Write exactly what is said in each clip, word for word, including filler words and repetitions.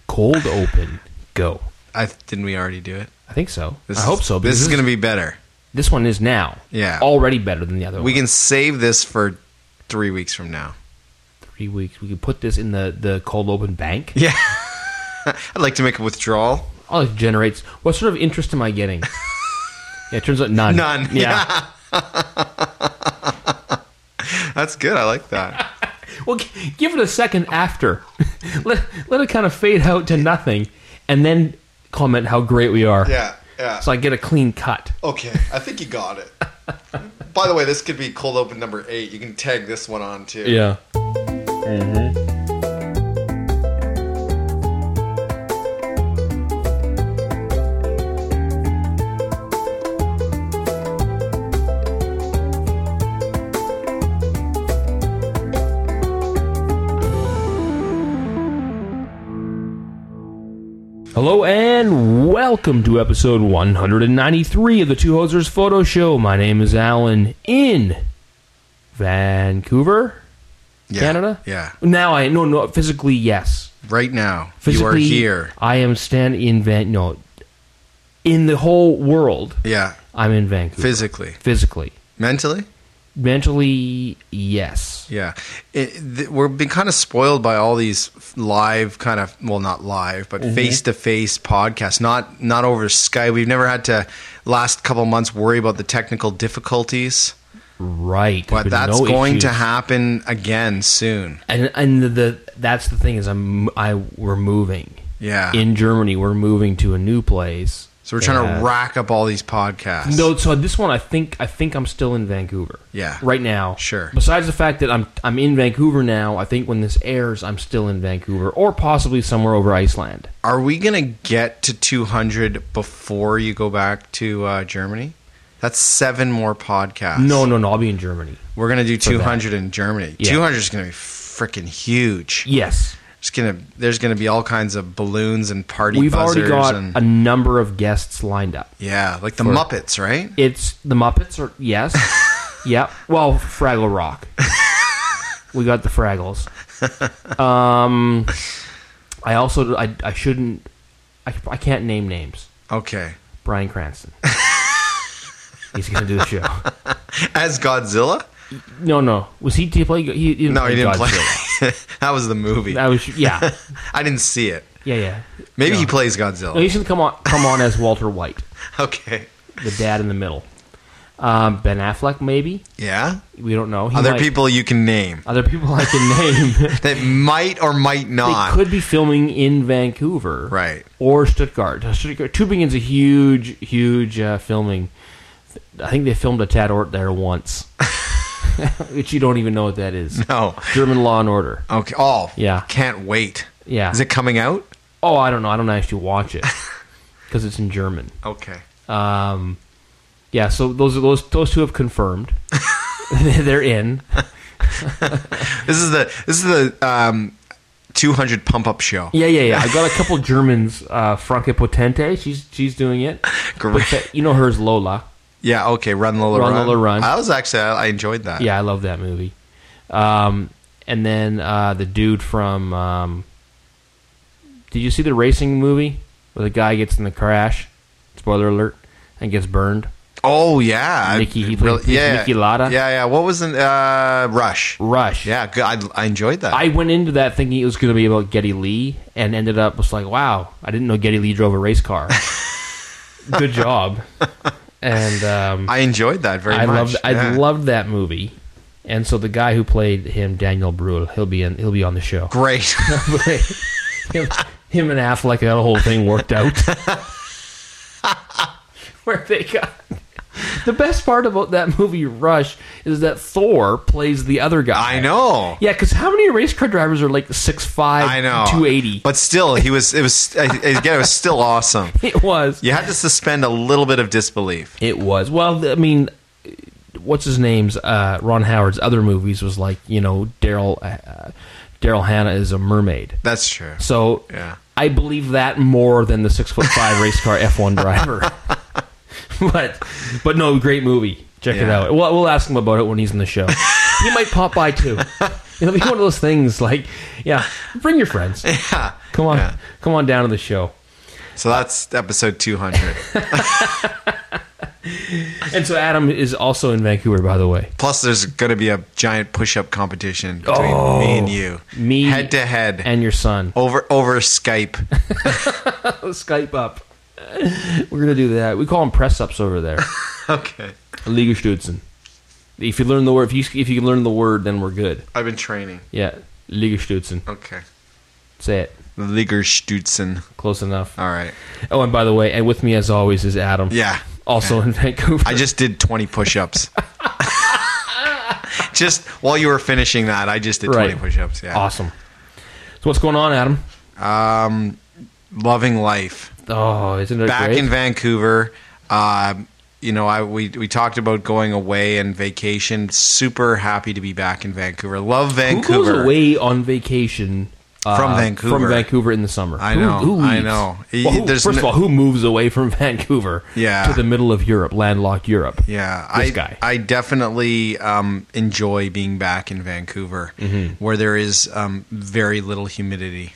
Cold open. Go. I didn't we already do it? I think so. This I is, hope so. This is going to be better. This one is now. Yeah. Already better than the other one. We can save this for three weeks from now. Three weeks. We can put this in the, the cold open bank. Yeah. I'd like to make a withdrawal. Oh, it generates. What sort of interest am I getting? Yeah, it turns out none. None. Yeah. That's good. I like that. Well, g- give it a second after. let, let it kind of fade out to nothing, and then comment how great we are. Yeah, yeah. So I get a clean cut. Okay, I think you got it. By the way, this could be cold open number eight. You can tag this one on too. Yeah. Mm-hmm. Hello and welcome to episode one ninety-three of the Two Hosers Photo Show. My name is Alan in Vancouver, Yeah, Canada. Yeah. Now I no no physically yes. Right now, Physically, you are here. I am standing in Van. No, in the whole world, Yeah. I'm in Vancouver. Physically. Physically, Mentally? mentally, yes. Yeah. It, th- we've been kind of spoiled by all these live kind of, well, not live, but Mm-hmm. face-to-face podcasts, not not over Skype. We've never had to, last couple months, worry about the technical difficulties. Right, There's But been that's no going issues. to happen again soon. And and the, the that's the thing is I'm I we're moving. Yeah. In Germany, we're moving to a new place. So we're trying Uh, to rack up all these podcasts. No, so this one I think I think I'm still in Vancouver. Yeah. Right now. Sure. Besides the fact that I'm I'm in Vancouver now, I think when this airs I'm still in Vancouver or possibly somewhere over Iceland. Are we going to get to two hundred before you go back to uh, Germany? That's seven more podcasts. No, no, no, I'll be in Germany. We're going to do For two hundred in Germany. Yeah. two hundred is going to be freaking huge. Yes. It's gonna, there's going to be all kinds of balloons and party We've buzzers. already got and, a number of guests lined up. yeah, like the for- Muppets, right? It's the Muppets or yes. Yep. Well, Fraggle Rock. We got the Fraggles. Um I also I I shouldn't I, I can't name names. Okay. Bryan Cranston. He's going to do the show. As Godzilla? No, no. Was he? Did he play? He, he didn't No, play he didn't Godzilla. play. That was the movie. That was yeah, I didn't see it. yeah, yeah. Maybe No. he plays No, Godzilla. he's going to come on come on as Walter White, Okay. the dad in the middle. Um, Ben Affleck, maybe. Yeah? We don't know. He Other might- people you can name Other people I can name. that might or might They not. could be filming in Vancouver, Right. or Stuttgart. Stuttgart. Tübingen's a huge, huge uh, filming. I think they filmed a Tatort there once, which you don't even know what that is. No. German Law and Order. Okay. Oh, Yeah. Can't wait. Yeah. Is it coming out? Oh, I don't know. I don't actually watch it because it's in German. Okay. Um, yeah. So those are those those two have confirmed they're in. This is the this is the um, two hundred pump up show. Yeah, yeah, yeah. I got a couple Germans. Uh, Franke Potente. She's she's doing it. Great. But, you know her as Lola. Yeah. Okay. Run Lola Run, Run. Lola, Run. I was actually I, I enjoyed that. Yeah, I love that movie. Um, and then uh, the dude from. Um, did you see the racing movie where the guy gets in the crash? Spoiler alert, and gets burned. Oh yeah. Mickey- I- he played- he's yeah. Mickey Lauda. Yeah. Yeah. What was the uh, Rush? Rush. Yeah. Good. I, I enjoyed that. I went into that thinking it was going to be about Geddy Lee, and ended up was like, wow, I didn't know Geddy Lee drove a race car. Good job. And um, I enjoyed that very I much. loved I Yeah. loved that movie. And so the guy who played him, Daniel Bruhl, he'll be in he'll be on the show. Great. him, him and Affleck, that whole thing worked out. Where they got the best part about that movie Rush is that Thor plays the other guy. I know. Yeah, because how many race car drivers are like six five, I know. two eighty? But still, he was. It was again. It was still awesome. It was. You had to suspend a little bit of disbelief. It was. Well, I mean, what's his name's uh, Ron Howard's other movies was like, you know, Daryl uh, Daryl Hannah is a mermaid. That's true. So Yeah. I believe that more than the six foot five race car F one driver. but but no, great movie. Check it Yeah. out. We'll, we'll ask him about it when he's in the show. He might pop by too. It'll be one of those things like, yeah, bring your friends. Yeah. Come on, Yeah. come on down to the show. So that's episode two hundred. And so Adam is also in Vancouver, by the way. Plus, there's going to be a giant push-up competition between Oh, me and you, me head to head, and your son. over over Skype. Skype up. We're gonna do that. We call them press ups over there. Okay. Liegestützen. If you learn the word, if you if you can learn the word, then we're good. I've been training. Yeah, Liegestützen. Okay. Say it. Ligerstützen. Close enough. All right. Oh, and by the way, and with me as always is Adam. Yeah. Also Yeah. in Vancouver. I just did twenty push-ups. Just while you were finishing that, I just did Right. twenty push-ups. Yeah. Awesome. So what's going on, Adam? Um, loving life. Oh, isn't it Back great? in Vancouver. Um, you know, I we we talked about going away and vacation. Super happy to be back in Vancouver. Love Vancouver. Who goes away on vacation uh, From Vancouver. From Vancouver in the summer. I Who- know, Who, I leaves? know. Well, who- There's first no- of all, who moves away from Vancouver Yeah. to the middle of Europe, landlocked Europe? Yeah, This I guy. I definitely um, enjoy being back in Vancouver, Mm-hmm. where there is um, very little humidity.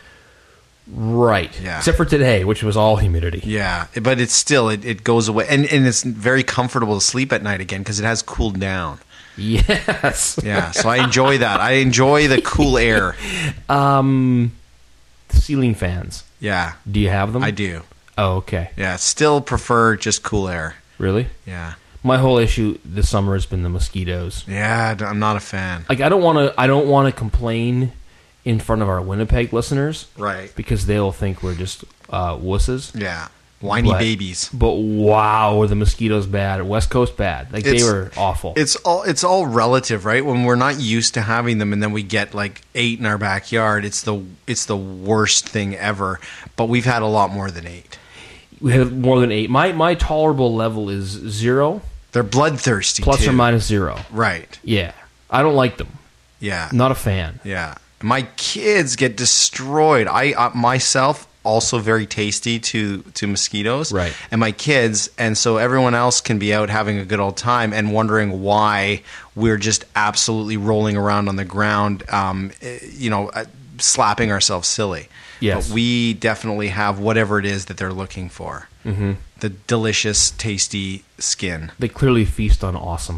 Right. Yeah. Except for today, which was all humidity. Yeah, but it's still it, it goes away, and and it's very comfortable to sleep at night again because it has cooled down. Yes. Yeah, so I enjoy that. I enjoy the cool air. Um, ceiling fans. Yeah, Do you have them? I do. Oh, okay. Yeah, still prefer just cool air. Really? Yeah, My whole issue this summer has been the mosquitoes. yeah, I'm not a fan. Like I don't want to. I don't want to complain in front of our Winnipeg listeners Right. because they'll think we're just uh, wusses. Yeah, whiny But- babies. But wow, were the mosquitoes bad? West Coast bad. Like It's- they were awful. It's all it's all relative, right? When we're not used to having them, and then we get like eight in our backyard, it's the it's the worst thing ever. But we've had a lot more than eight. We have more than eight. My my tolerable level is zero, They're bloodthirsty, plus too. or minus zero. Right? Yeah, I don't like them. Yeah, Not a fan. yeah. My kids get destroyed. I uh, myself also very tasty to to mosquitoes, Right. And my kids, and so everyone else can be out having a good old time and wondering why we're just absolutely rolling around on the ground, um, eh, you know, uh, slapping ourselves silly. Yes. But we definitely have whatever it is that they're looking for. Mm-hmm. The delicious, tasty skin. They clearly feast on awesome.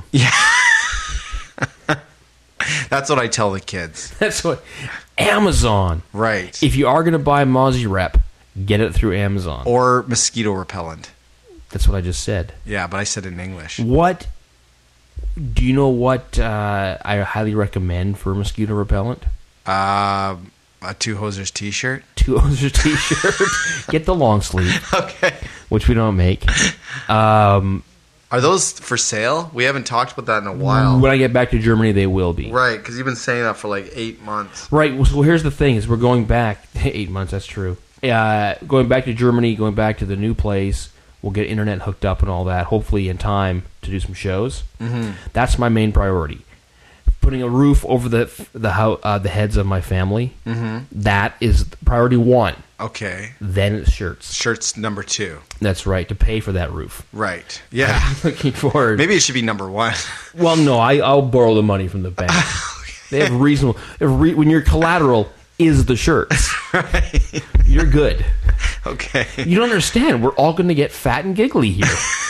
That's what I tell the kids. That's what Amazon. Right. If you are going to buy Mozzie Rep, get it through Amazon. Or mosquito repellent. That's what I just said. Yeah, but I said it in English. What do you know? What uh, I highly recommend for mosquito repellent? Uh, a Two Hosers t-shirt. Two Ozer T-shirt. Get the long sleeve, Okay. which we don't make. Um, Are those for sale? We haven't talked about that in a while. when I get back to Germany, they will be. Right, because you've been saying that for like eight months. Right. well, So here's the thing: is we're going back eight months. That's true. Uh, going back to Germany, going back to the new place. We'll get internet hooked up and all that. Hopefully, in time to do some shows. Mm-hmm. That's my main priority. Putting a roof over the the how uh, the heads of my family. Mm-hmm. That is priority one. Okay. Then it's shirts. Shirt's number two. That's right. To pay for that roof. Right. Yeah. I'm looking forward. Maybe it should be number one. Well, no, I, I'll borrow the money from the bank. They have reasonable. If re, when your collateral is the shirts, Right. you're good. Okay. You don't understand. We're all going to get fat and giggly here.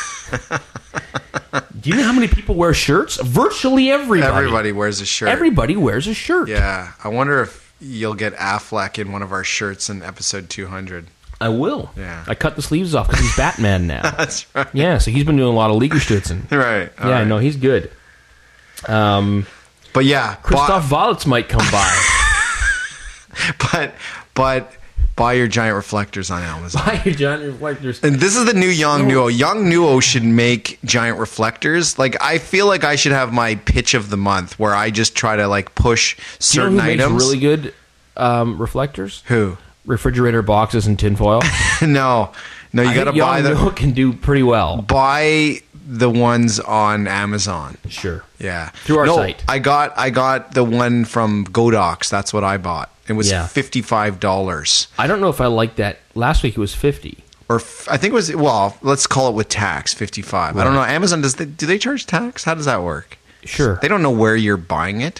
Do you know how many people wear shirts? Virtually everybody. Everybody wears a shirt. Everybody wears a shirt. Yeah. I wonder if you'll get Affleck in one of our shirts in episode two hundred. I will. Yeah. I cut the sleeves off because he's Batman now. That's right. Yeah, so he's been doing a lot of Liegestützen. Right. All Yeah, right. no, he's good. Um, But yeah. Christoph Waltz might come by. But, but buy your giant reflectors on Amazon. Buy your giant reflectors. And this is the new Young Nuo. Young Nuo should make giant reflectors. Like, I feel like I should have my pitch of the month where I just try to like push Do you know certain who makes items. really good um, reflectors? Who? Refrigerator boxes and tinfoil. no, no. You got to buy the the can do pretty well. buy the ones on Amazon. Sure. Yeah, Through our no, site. I got I got the one from Godox. That's what I bought. It was Yeah. fifty five dollars. I don't know if I like that. Last week it was fifty. Or f- I think it was well. Let's call it with tax fifty five. I don't know. Amazon does they, do they charge tax? How does that work? Sure. They don't know where you're buying it.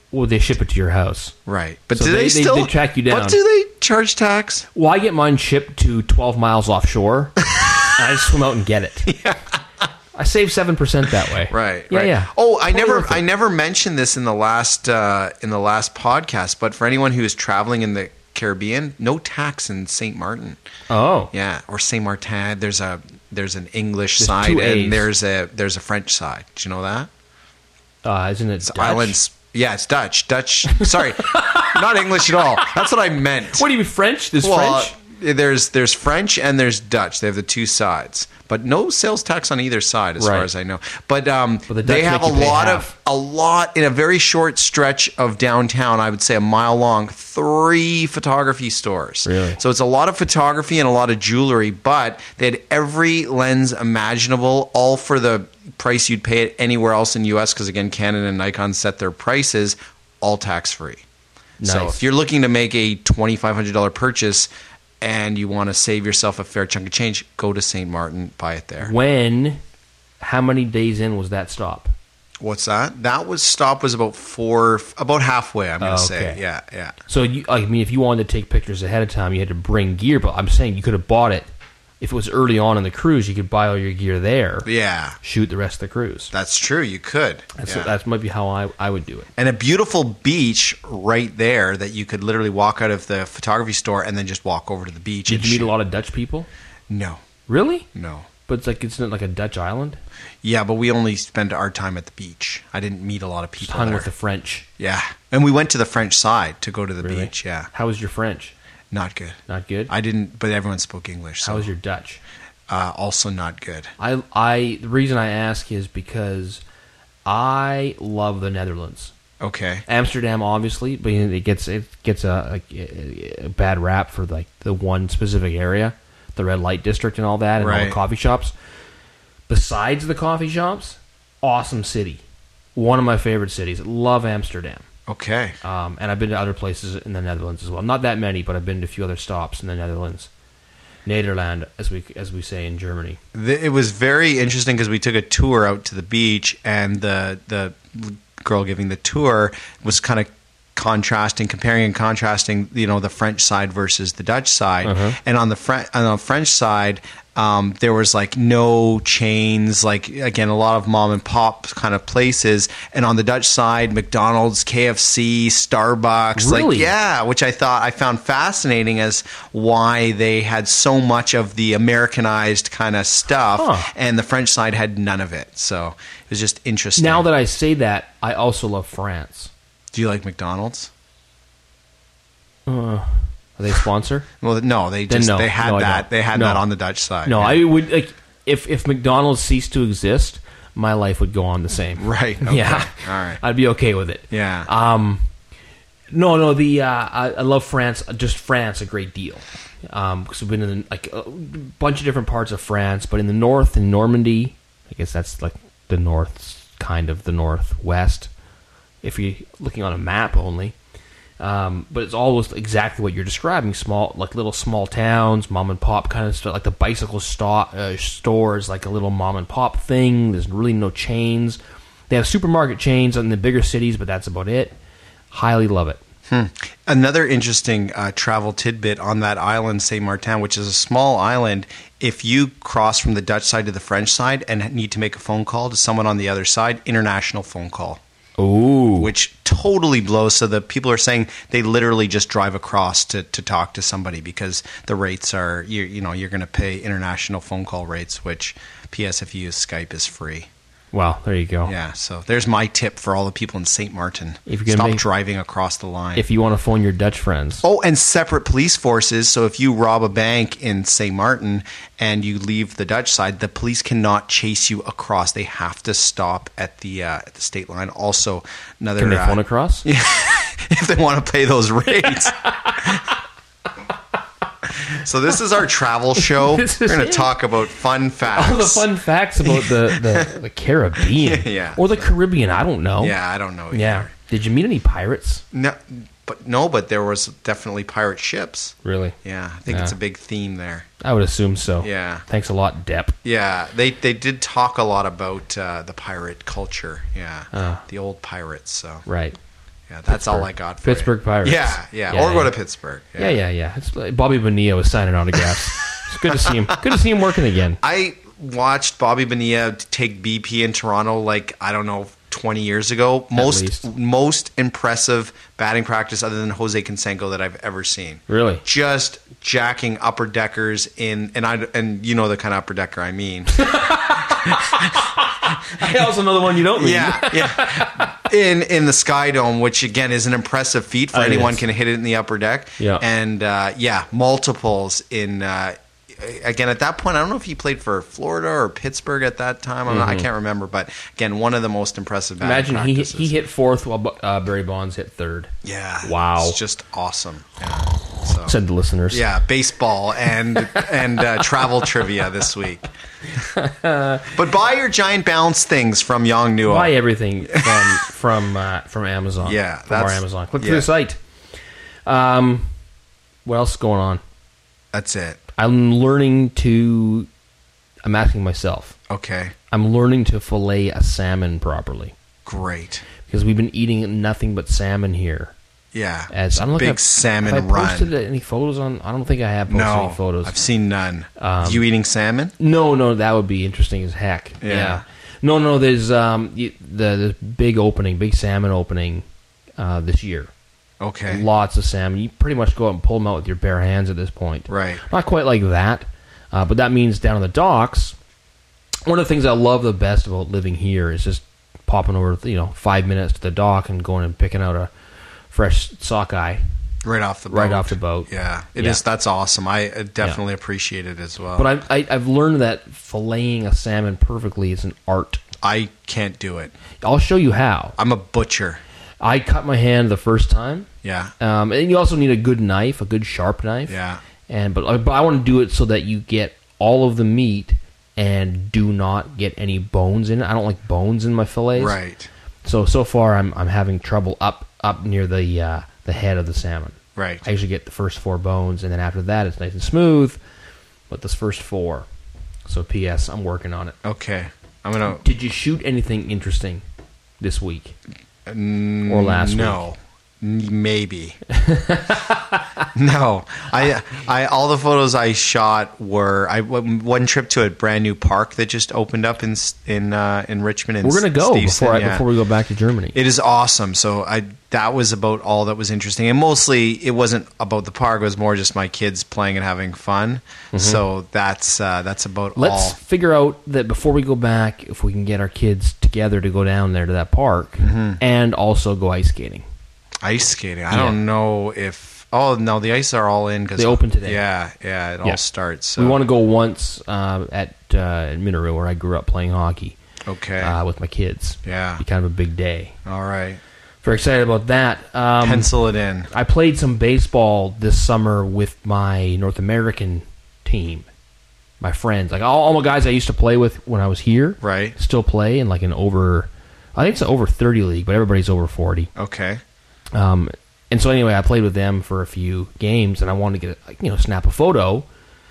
Well, they ship it to your house. Right. But So do they- they, they- still they track you down. But do they charge tax? Well, I get mine shipped to twelve miles offshore, and I just swim out and get it. Yeah. I save seven percent that way. Right. Yeah, right. yeah. Oh, I Totally never worth it. I never mentioned this in the last uh, in the last podcast, but for anyone who is traveling in the Caribbean, no tax in Saint Martin. Oh. Yeah, or Saint Martin. There's a there's an English There's side two A's. and there's a there's a French side. Did you know that? Uh, isn't it It's Dutch? islands. Yeah, it's Dutch. Dutch. Sorry, not English at all. That's what I meant. What do you mean French? There's Well, French? There's there's French and there's Dutch. They have the two sides, but no sales tax on either side, as Right. far as I know. But um, Well, the they Dutch have make a you pay lot half. of a lot in a very short stretch of downtown. I would say a mile long. Three photography stores. Really? So it's a lot of photography and a lot of jewelry, but they had every lens imaginable, all for the price you'd pay it anywhere else in the U S. Because again, Canon and Nikon set their prices all tax free. So Nice. if you're looking to make a twenty-five hundred dollars purchase and you want to save yourself a fair chunk of change, go to Saint Martin, buy it there. When, how many days in was that stop? What's that? That was stop was about four, about halfway. I'm going to Oh, say, okay. yeah, yeah. So, you, I mean, if you wanted to take pictures ahead of time, you had to bring gear. But I'm saying you could have bought it. If it was early on in the cruise, you could buy all your gear there, Yeah, shoot the rest of the cruise. that's true. You could. That's yeah. that might be how I, I would do it. And a beautiful beach right there that you could literally walk out of the photography store and then just walk over to the beach. Did and you meet shoot. a lot of Dutch people? No, Really? no. But it's like it's not like a Dutch island. Yeah, but we only spent our time at the beach. I didn't meet a lot of Just people hung there. with the French. Yeah, and we went to the French side to go to the Really? beach. Yeah, How was your French? not good. Not good. I didn't, but everyone spoke English. So How was your Dutch? uh, also not good. I I the reason I ask is because I love the Netherlands. Okay. Amsterdam, obviously, but it gets it gets a, a, a bad rap for like the one specific area, the red light district and all that, and all Right. the coffee shops. Besides the coffee shops, awesome city, one of my favorite cities. Love Amsterdam, Okay. um, and I've been to other places in the Netherlands as well. Not that many, but I've been to a few other stops in the Netherlands, Nederland, as we as we say in Germany. The, it was very interesting because we took a tour out to the beach, and the the girl giving the tour was kind of contrasting, comparing and contrasting, you know, the French side versus the Dutch side. Uh-huh. And on the French on the French side, um, there was like no chains, like again a lot of mom and pop kind of places. And on the Dutch side, McDonald's, K F C, Starbucks, Really? like yeah, which I thought I found fascinating as why they had so much of the Americanized kind of stuff, Huh. and the French side had none of it. So it was just interesting. Now that I say that, I also love France. Do you like McDonald's? Uh, are they a sponsor? Well, no, they Then just no. they had No, I that. don't. They had No. that on the Dutch side. No, yeah. I would like if if McDonald's ceased to exist, my life would go on the same. Right. Okay. Yeah. All right. I'd be okay with it. Yeah. Um, no, no. The uh, I, I love France. Just France a great deal. Um, because we've been in like a bunch of different parts of France, but in the north, in Normandy, I guess that's like the north, kind of the northwest. If you're looking on a map only. Um, but it's always exactly what you're describing. Small, like little small towns, mom and pop kind of stuff. Like the bicycle sto- uh, store is like a little mom and pop thing. There's really no chains. They have supermarket chains in the bigger cities, but that's about it. Highly love it. Hmm. Another interesting uh, travel tidbit on that island, Saint Martin, which is a small island. If you cross from the Dutch side to the French side and need to make a phone call to someone on the other side, international phone call. Ooh. Which totally blows. So the people are saying they literally just drive across to, to talk to somebody because the rates are, you, you know, you're going to pay international phone call rates, which P S if you use Skype is free. Well, there you go. Yeah, so there's my tip for all the people in Saint Martin. If you're gonna Stop make- driving across the line. If you want to phone your Dutch friends. Oh, and separate police forces. So if you rob a bank in Saint Martin and you leave the Dutch side, the police cannot chase you across. They have to stop at the uh, at the state line. Also, another Can they uh, phone across? Yeah, if they want to pay those rates. So this is our travel show. This We're is going to it. talk about fun facts. All the fun facts about the, the, the Caribbean. Yeah. Or the Caribbean, I don't know. Yeah, I don't know. Either. Yeah. Did you meet any pirates? No, but no, but there was definitely pirate ships. Really? Yeah, I think Yeah. it's a big theme there. I would assume so. Yeah. Thanks a lot, Depp. Yeah, they they did talk a lot about uh, the pirate culture. Yeah, Oh. the old pirates. So Right. Yeah, that's all Pittsburgh. I got for Pittsburgh you. Pirates. Yeah, yeah, Yeah, or go yeah. to Pittsburgh. Yeah, yeah, yeah. It's like Bobby Bonilla was signing autographs. It's good to see him. Good to see him working again. I watched Bobby Bonilla take B P in Toronto like, I don't know, twenty years ago. Most least. most impressive batting practice other than Jose Canseco that I've ever seen. Really? Just jacking upper deckers in, and I and you know the kind of upper decker I mean. I also know the one you don't mean. Yeah, yeah. In in the Sky Dome, which again is an impressive feat for Oh, it anyone is. can hit it in the upper deck. Yeah. And uh, yeah, multiples in. Uh, again, at that point, I don't know if he played for Florida or Pittsburgh at that time. I'm not, I can't remember, but again, one of the most impressive. batting Imagine he practices. he hit fourth while uh, Barry Bonds hit third. Yeah. Wow. It's just awesome. Yeah. So. Said the listeners. Yeah, baseball and and uh, travel trivia this week. But buy your giant bounce things from Yong Nuo. Buy everything from from uh, from Amazon. Yeah, from our that's- Amazon. Click yeah. through the site. Um, what else is going on? That's it. I'm learning to. I'm asking myself. Okay, I'm learning to fillet a salmon properly great. because we've been eating nothing but salmon here. Yeah, As it's I don't know a big if I've- salmon have I run. posted any photos on? I don't think I have posted no, any photos. I've seen none. Um, you eating salmon? No, no, that would be interesting as heck. Yeah. Yeah. No, no, there's um y- the the big opening, big salmon opening uh, this year. Okay, Lots of salmon. You pretty much go out and pull them out with your bare hands at this point. right. Not quite like that, uh, but that means down on the docks. One of the things I love the best about living here is just popping over, you know, five minutes to the dock and going and picking out a fresh sockeye Right off the boat. right off the boat. Yeah, it is. Yeah. That's awesome. I uh, definitely appreciate it as well. But I, I, I've learned that filleting a salmon perfectly is an art. I can't do it. I'll show you how. I'm a butcher. I cut my hand the first time, Yeah, um, and you also need a good knife, a good sharp knife. yeah. And but, but I want to do it so that you get all of the meat and do not get any bones in it. I don't like bones in my fillets. Right, So so far I'm I'm having trouble up up near the uh, the head of the salmon. right. I usually get the first four bones, and then after that it's nice and smooth. But this first four. So P S I'm working on it. Okay, I'm gonna. Did you shoot anything interesting this week Mm, or last no. N- Maybe. no, I, I, all the photos I shot were I one trip to a brand new park that just opened up in S- in uh, in Richmond. And We're gonna go Steveston, before I, yeah. before we go back to Germany. It is awesome. So I that was about all that was interesting, and mostly it wasn't about the park. It was more just my kids playing and having fun. So that's uh, that's about Let's all. figure out that before we go back, if we can get our kids together to go down there to that park Mm-hmm. and also go ice skating. Ice skating. I Yeah. don't know if. Oh no, the ice are all in because They open today. Yeah, yeah, it Yeah. all starts. So. We want to go once uh, at uh, at Mineru, where I grew up playing hockey Okay. uh, with my kids. yeah. Be kind of a big day. All right. Very excited about that. Um, Pencil it in. I played some baseball this summer with my North American team, my friends, like all, all my guys I used to play with when I was here. Right. Still play in like an over, I think it's an over thirty league, but everybody's over forty. Okay. Um, and so anyway, I played with them for a few games, and I wanted to get a, you know snap a photo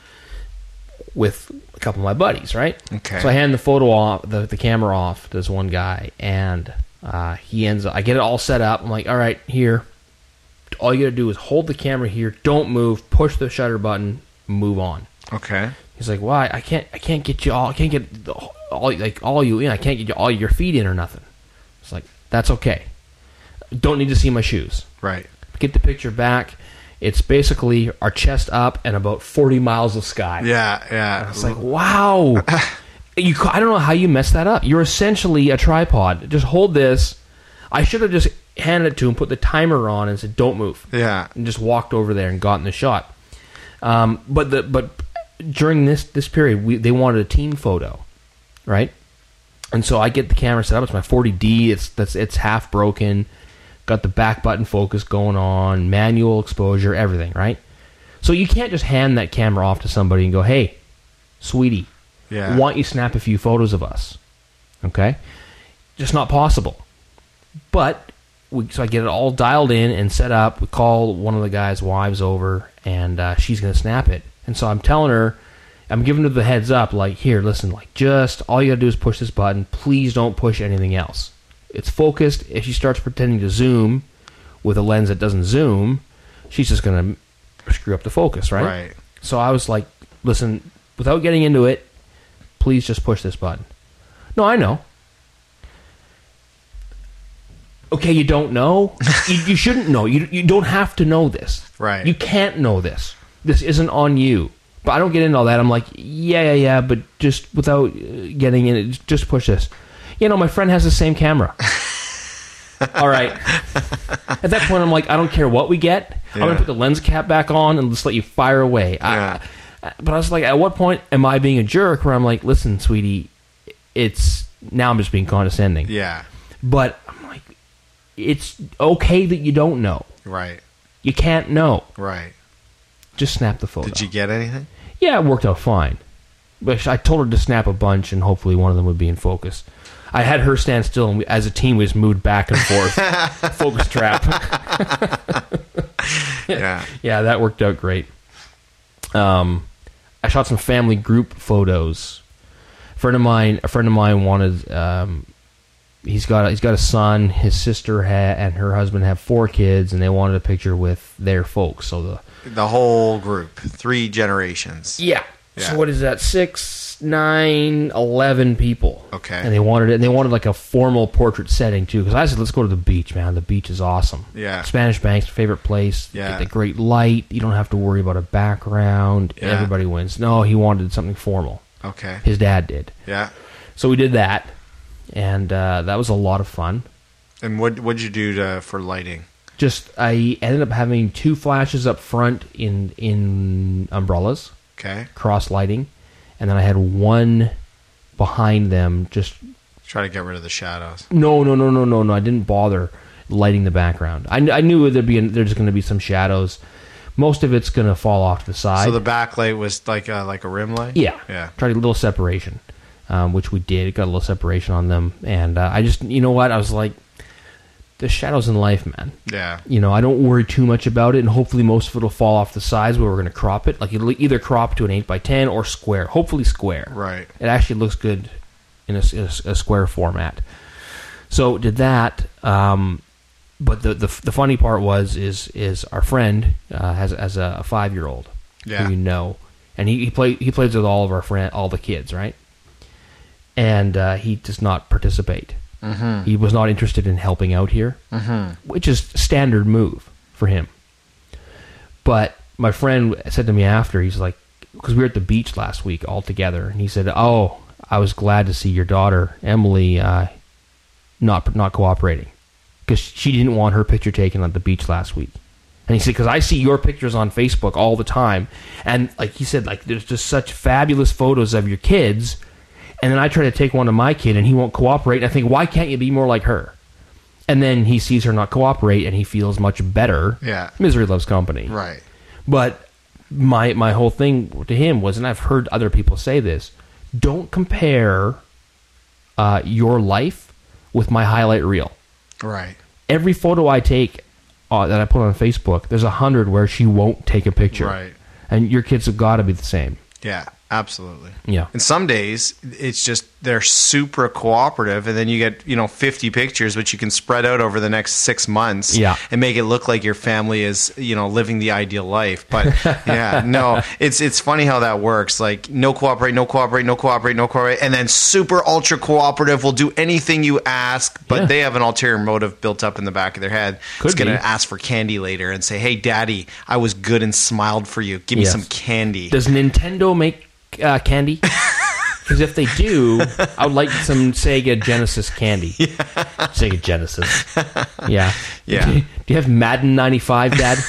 with a couple of my buddies, right? Okay. So I hand the photo off, the, the camera off to this one guy, and uh, he ends up. I get it all set up. I'm like, all right, here. All you got to do is hold the camera here. Don't move. Push the shutter button. Move on. Okay. He's like, why? I can't. I can't get you all. I can't get the, all like all you in. I can't get you all your feet in or nothing. It's like that's okay. Don't need to see my shoes. Right. Get the picture back. It's basically our chest up and about forty miles of sky. Yeah. Yeah. It's like, wow. you, I don't know how you messed that up. You're essentially a tripod. Just hold this. I should have just handed it to him, put the timer on, and said, don't move. Yeah. And just walked over there and gotten the shot. Um, but the but during this this period, we, they wanted a team photo, right? And so I get the camera set up. It's my forty D. It's that's it's half broken. Got the back button focus going on, manual exposure, everything, right? So you can't just hand that camera off to somebody and go, hey, sweetie, Yeah. want you to snap a few photos of us. Okay? Just not possible. But, we, so I get it all dialed in and set up. We call one of the guys' wives over, and uh, she's going to snap it. And so I'm telling her, I'm giving her the heads up, like, here, listen, like, just, all you got to do is push this button. Please don't push anything else. It's focused. If she starts pretending to zoom, with a lens that doesn't zoom, she's just going to screw up the focus, right? Right. So I was like, listen, without getting into it, please just push this button. No, I know. Okay, you don't know? you, you shouldn't know. You, you don't have to know this. Right. You can't know this. This isn't on you. But I don't get into all that. I'm like, yeah, yeah, yeah, but just without getting in it, just push this. You know, my friend has the same camera. All right. At that point, I'm like, I don't care what we get. Yeah. I'm going to put the lens cap back on and just let you fire away. Yeah. I, but I was like, at what point am I being a jerk where I'm like, listen, sweetie, it's, now I'm just being condescending. Yeah. But I'm like, it's okay that you don't know. Right. You can't know. Right. Just snap the photo. Did you get anything? Yeah, it worked out fine. But I told her to snap a bunch, and hopefully one of them would be in focus. I had her stand still, and we, as a team, we just moved back and forth. Focus trap. Yeah. Yeah, that worked out great. Um, I shot some family group photos. A friend of mine, a friend of mine wanted. Um, he's got he's got a son. His sister ha- and her husband have four kids, and they wanted a picture with their folks. So the the whole group, three generations. Yeah. Yeah. So what is that? Six, nine, eleven people. Okay. And they wanted it. And they wanted like a formal portrait setting too. Because I said, let's go to the beach, man. The beach is awesome. Yeah. Spanish Bank's favorite place. Yeah. Get the great light. You don't have to worry about a background. Yeah. Everybody wins. No, he wanted something formal. Okay. His dad did. Yeah. So we did that, and uh, that was a lot of fun. And what what'd you do to, for lighting? Just I ended up having two flashes up front in in umbrellas. Okay. Cross lighting, and then I had one behind them. Just try to get rid of the shadows. No, no, no, no, no, no. I didn't bother lighting the background. I, I knew there'd be there's going to be some shadows. Most of it's going to fall off to the side. So the backlight was like a, like a rim light. Yeah, yeah. Tried a little separation, um, which we did. Got a little separation on them, and uh, I just you know what I was like. The shadows in life, man. Yeah. You know, I don't worry too much about it, and hopefully most of it will fall off the sides where we're going to crop it. Like, it'll either crop to an eight by ten or square. Hopefully square. Right. It actually looks good in a, in a, a square format. So, did that. Um, but the, the the funny part was, is is our friend uh, has, has a five-year-old yeah. who you know. And he, he, play, he plays with all of our friend, all the kids, right? And uh, he does not participate. Mm-hmm. He was not interested in helping out here, mm-hmm. which is standard move for him. But my friend said to me after, he's like, because we were at the beach last week all together, and he said, "Oh, I was glad to see your daughter Emily uh, not not cooperating because she didn't want her picture taken at the beach last week." And he said, "Because I see your pictures on Facebook all the time, and like he said, like there's just such fabulous photos of your kids." And then I try to take one of my kid, and he won't cooperate. And I think, why can't you be more like her? And then he sees her not cooperate, and he feels much better. Yeah. Misery loves company. Right. But my my whole thing to him was, and I've heard other people say this, don't compare uh, your life with my highlight reel. Right. Every photo I take uh, that I put on Facebook, there's a hundred where she won't take a picture. Right. And your kids have got to be the same. Yeah. Absolutely. Yeah. And some days it's just they're super cooperative, and then you get, you know, fifty pictures which you can spread out over the next six months yeah. and make it look like your family is, you know, living the ideal life. But yeah, no, it's it's funny how that works. Like no cooperate, no cooperate, no cooperate, no cooperate, and then super ultra cooperative will do anything you ask, but yeah. they have an ulterior motive built up in the back of their head. Could it's going be. to ask for candy later and say, "Hey, Daddy, I was good and smiled for you. Give me yes. some candy." Does Nintendo make Uh, candy? Because if they do, I would like some Sega Genesis candy. Yeah. Sega Genesis. Yeah. Yeah. Do you, do you have Madden ninety-five, Dad?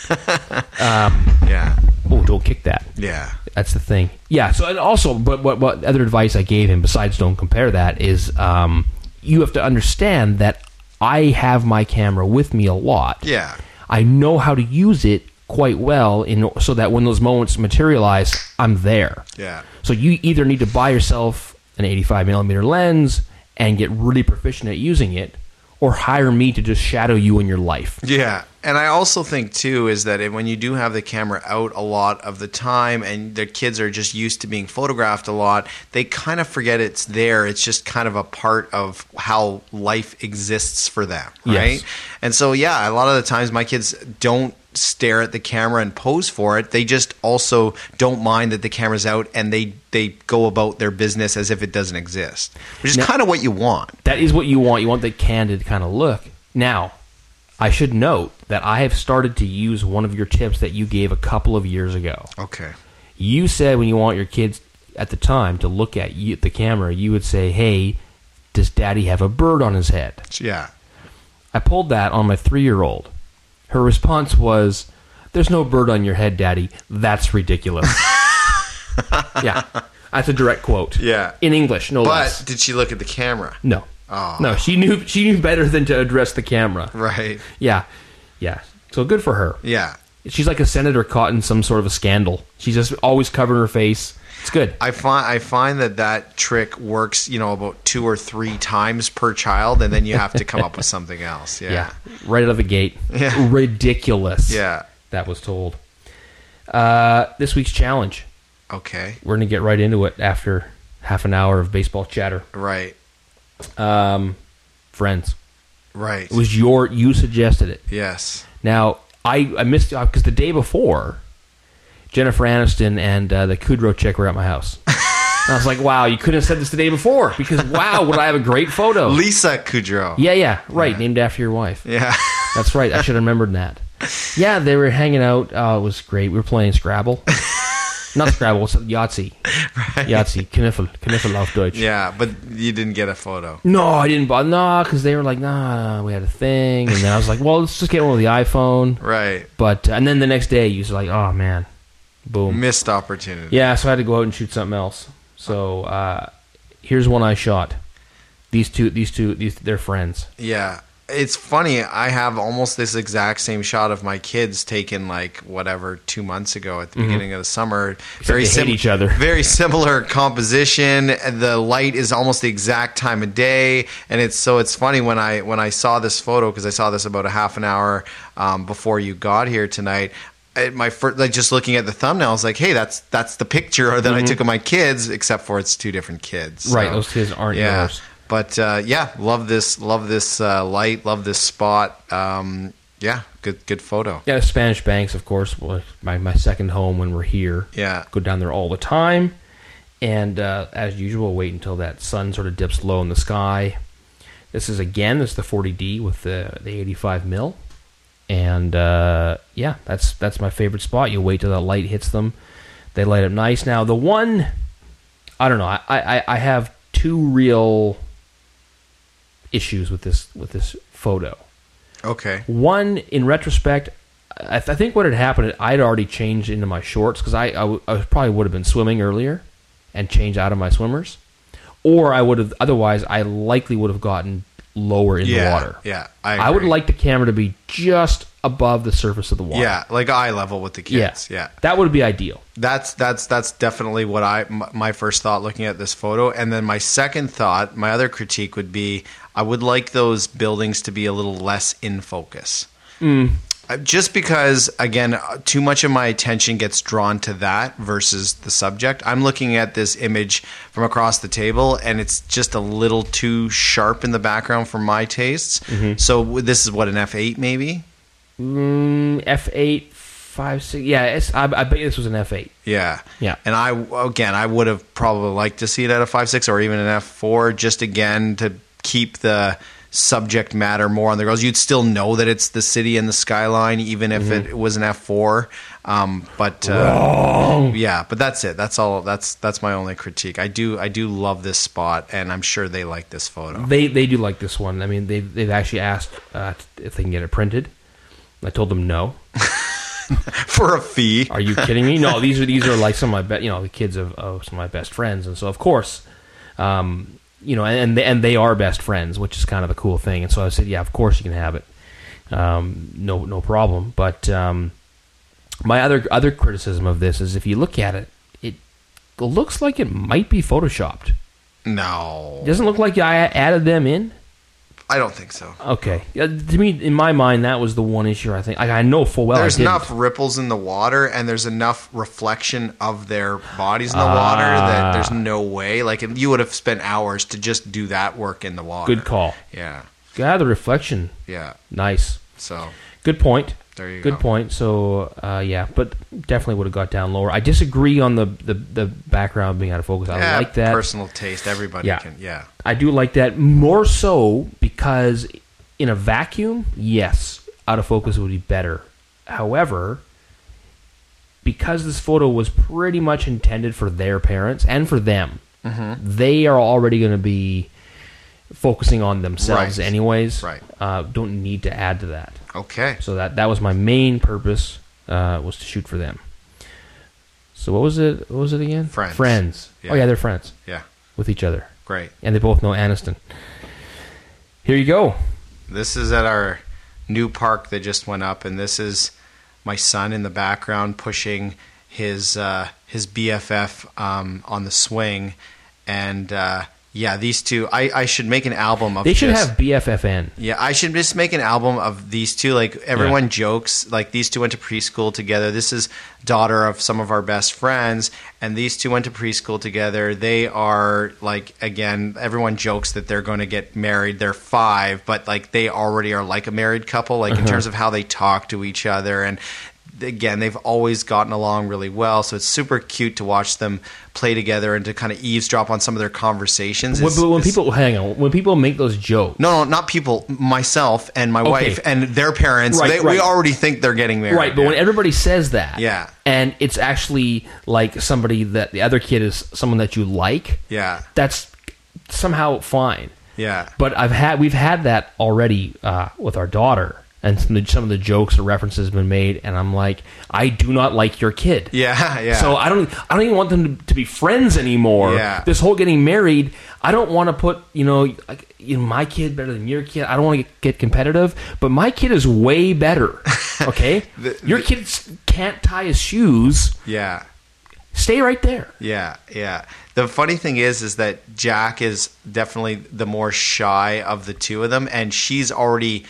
um, yeah. Oh, don't kick that. Yeah. That's the thing. Yeah. So, and also, but what, what other advice I gave him besides don't compare that is um, you have to understand that I have my camera with me a lot. Yeah. I know how to use it quite well in so that when those moments materialize, I'm there. Yeah. So you either need to buy yourself an eighty-five millimeter lens and get really proficient at using it, or hire me to just shadow you in your life. Yeah. And I also think, too, is that when you do have the camera out a lot of the time and the kids are just used to being photographed a lot, they kind of forget it's there. It's just kind of a part of how life exists for them, right? Yes. And so, yeah, a lot of the times my kids don't stare at the camera and pose for it. They just also don't mind that the camera's out, and they, they go about their business as if it doesn't exist, which is Now, kind of what you want. That is what you want. You want the candid kind of look. Now, I should note that I have started to use one of your tips that you gave a couple of years ago. Okay. You said when you want your kids at the time to look at you, the camera, you would say, hey, does daddy have a bird on his head? Yeah. I pulled that on my three-year-old. Her response was, there's no bird on your head, daddy. That's ridiculous. Yeah. That's a direct quote. Yeah. In English, no But less. did she look at the camera? No. Oh. No, she knew she knew better than to address the camera. Right. Yeah. Yeah. So good for her. Yeah. She's like a senator caught in some sort of a scandal. She's just always covering her face. It's good. I find I find that that trick works, you know, about two or three times per child, and then you have to come up with something else. Yeah. Yeah. Right out of the gate. Yeah. Ridiculous. Yeah. That was told. Uh, this week's challenge. Okay. We're going to get right into it after half an hour of baseball chatter. Right. Um, Friends. Right. It was your, you suggested it. Yes. Now, I, I missed it because the day before, Jennifer Aniston and uh, the Kudrow chick were at my house. And I was like, wow, you couldn't have said this the day before because, wow, would I have a great photo. Lisa Kudrow. Yeah, yeah, right, Yeah. named after your wife. Yeah. That's right, I should have remembered that. Yeah, they were hanging out. Oh, it was great. We were playing Scrabble. Not Scrabble, it's Yahtzee. Right. Yahtzee, Kniffel, Kniffel auf Deutsch. Yeah, but you didn't get a photo. No, I didn't bother. No, because they were like, nah, we had a thing. And then I was like, well, let's just get one with the iPhone. Right. But, uh, and then the next day, you was like, oh, man. Boom. Missed opportunity. Yeah, so I had to go out and shoot something else. So uh, here's one I shot. These two, these two, these they're friends. Yeah. It's funny. I have almost this exact same shot of my kids taken like whatever two months ago at the Mm-hmm. beginning of the summer. they hate each other. Very similar composition. The light is almost the exact time of day, and it's so it's funny when I when I saw this photo because I saw this about a half an hour um, before you got here tonight. At my first, like just looking at the thumbnail, I was like, "Hey, that's that's the picture that I took of my kids, except for it's two different kids." Right, So, those kids aren't yeah. yours. But uh, yeah, love this, love this uh, light, love this spot. Um, yeah, good, good photo. Yeah, Spanish Banks, of course, was my, my second home when we're here. Yeah, Go down there all the time. And uh, as usual, wait until that sun sort of dips low in the sky. This is, again, this is the forty D with the, the eighty-five mil. And uh, yeah, that's that's my favorite spot. You wait till the light hits them. They light up nice. Now, the one, I don't know, I, I, I have two real issues with this with this photo. okay. One, in retrospect, I, th- I think what had happened, I'd already changed into my shorts because I, I, w- I was- probably would have been swimming earlier and changed out of my swimmers, or I would have otherwise I likely would have gotten lower in Yeah, the water. yeah, I I would agree. like the camera to be just above the surface of the water. Yeah, like eye level with the kids. Yeah, that would be ideal. that's that's that's definitely what I m- my first thought looking at this photo, and then my second thought, my other critique would be I would like those buildings to be a little less in focus. Mm. Uh, Just because, again, uh, too much of my attention gets drawn to that versus the subject. I'm looking at this image from across the table, and it's just a little too sharp in the background for my tastes. Mm-hmm. So w- this is what, an F eight maybe? Mm, F eight, five, six. Yeah, it's, I, I bet you this was an F eight. Yeah. Yeah. And I, again, I would have probably liked to see it at a five six or even an F four, just again to keep the subject matter more on the girls. You'd still know that it's the city and the skyline, even if Mm-hmm. it was an F four. Um, but uh, yeah, but that's it. That's all. That's that's my only critique. I do I do love this spot, and I'm sure they like this photo. They they do like this one. I mean, they've, they've actually asked uh, if they can get it printed. I told them no. For a fee. Are you kidding me? No, these are these are like some of my be- you know the kids of, of some of my best friends, and so of course, um, you know, and they, and they are best friends, which is kind of a cool thing. And so I said, yeah, of course you can have it, um, no no problem. But um, my other other criticism of this is if you look at it, it looks like it might be photoshopped. No. It doesn't look like I added them in. I don't think so. Okay. Yeah, to me, in my mind, that was the one issue. I think I, I know full well. There's I didn't. enough ripples in the water, and there's enough reflection of their bodies in the water that there's no way. Like you would have spent hours to just do that work in the water. Good call. Yeah. Yeah, the reflection. Yeah. Nice. So. Good point. There you Good go. Good point. So, uh, yeah, but definitely would have got down lower. I disagree on the, the, the background being out of focus. I Yeah, like that. personal taste. Everybody Yeah. can. Yeah. I do like that more so because in a vacuum, yes, out of focus would be better. However, because this photo was pretty much intended for their parents and for them, Mm-hmm. they are already going to be focusing on themselves Right. anyways. Right. Uh, don't need to add to that. Okay. So that that was my main purpose, uh, was to shoot for them. So what was it? What was it again? Friends. Friends. Yeah. Oh yeah, they're friends Yeah. with each other, Great. and they both know Aniston. Here you go. This is at our new park that just went up, and this is my son in the background pushing his uh, his B F F um, on the swing, and uh, yeah, these two. I, I should make an album of. They should just, have B F F N. Yeah, I should just make an album of these two. Like everyone jokes, like these two went to preschool together. This is daughter of some of our best friends, and these two went to preschool together. They are like, again, everyone jokes that they're going to get married. They're five, but like they already are like a married couple, like in terms of how they talk to each other. And again, they've always gotten along really well, so it's super cute to watch them play together and to kind of eavesdrop on some of their conversations. When, It's- but when it's- people hang on, when people make those jokes, no, no, not people. Myself and my Okay. wife and their parents. Right, they, right. We already think they're getting married. right? But yeah. when everybody says that, Yeah. and it's actually like somebody that the other kid is someone that you like, yeah, that's somehow fine. yeah, But I've had we've had that already uh, with our daughter, and some of, the, some of the jokes or references have been made, and I'm like, I do not like your kid. yeah, yeah. So I don't I don't even want them to, to be friends anymore. Yeah. This whole getting married, I don't want to put you know like, you know my kid better than your kid. I don't want to get, get competitive, but my kid is way better. Okay, The- your the- kid s- can't tie his shoes. yeah, Stay right there. yeah, yeah. The funny thing is, is that Jack is definitely the more shy of the two of them, and she's already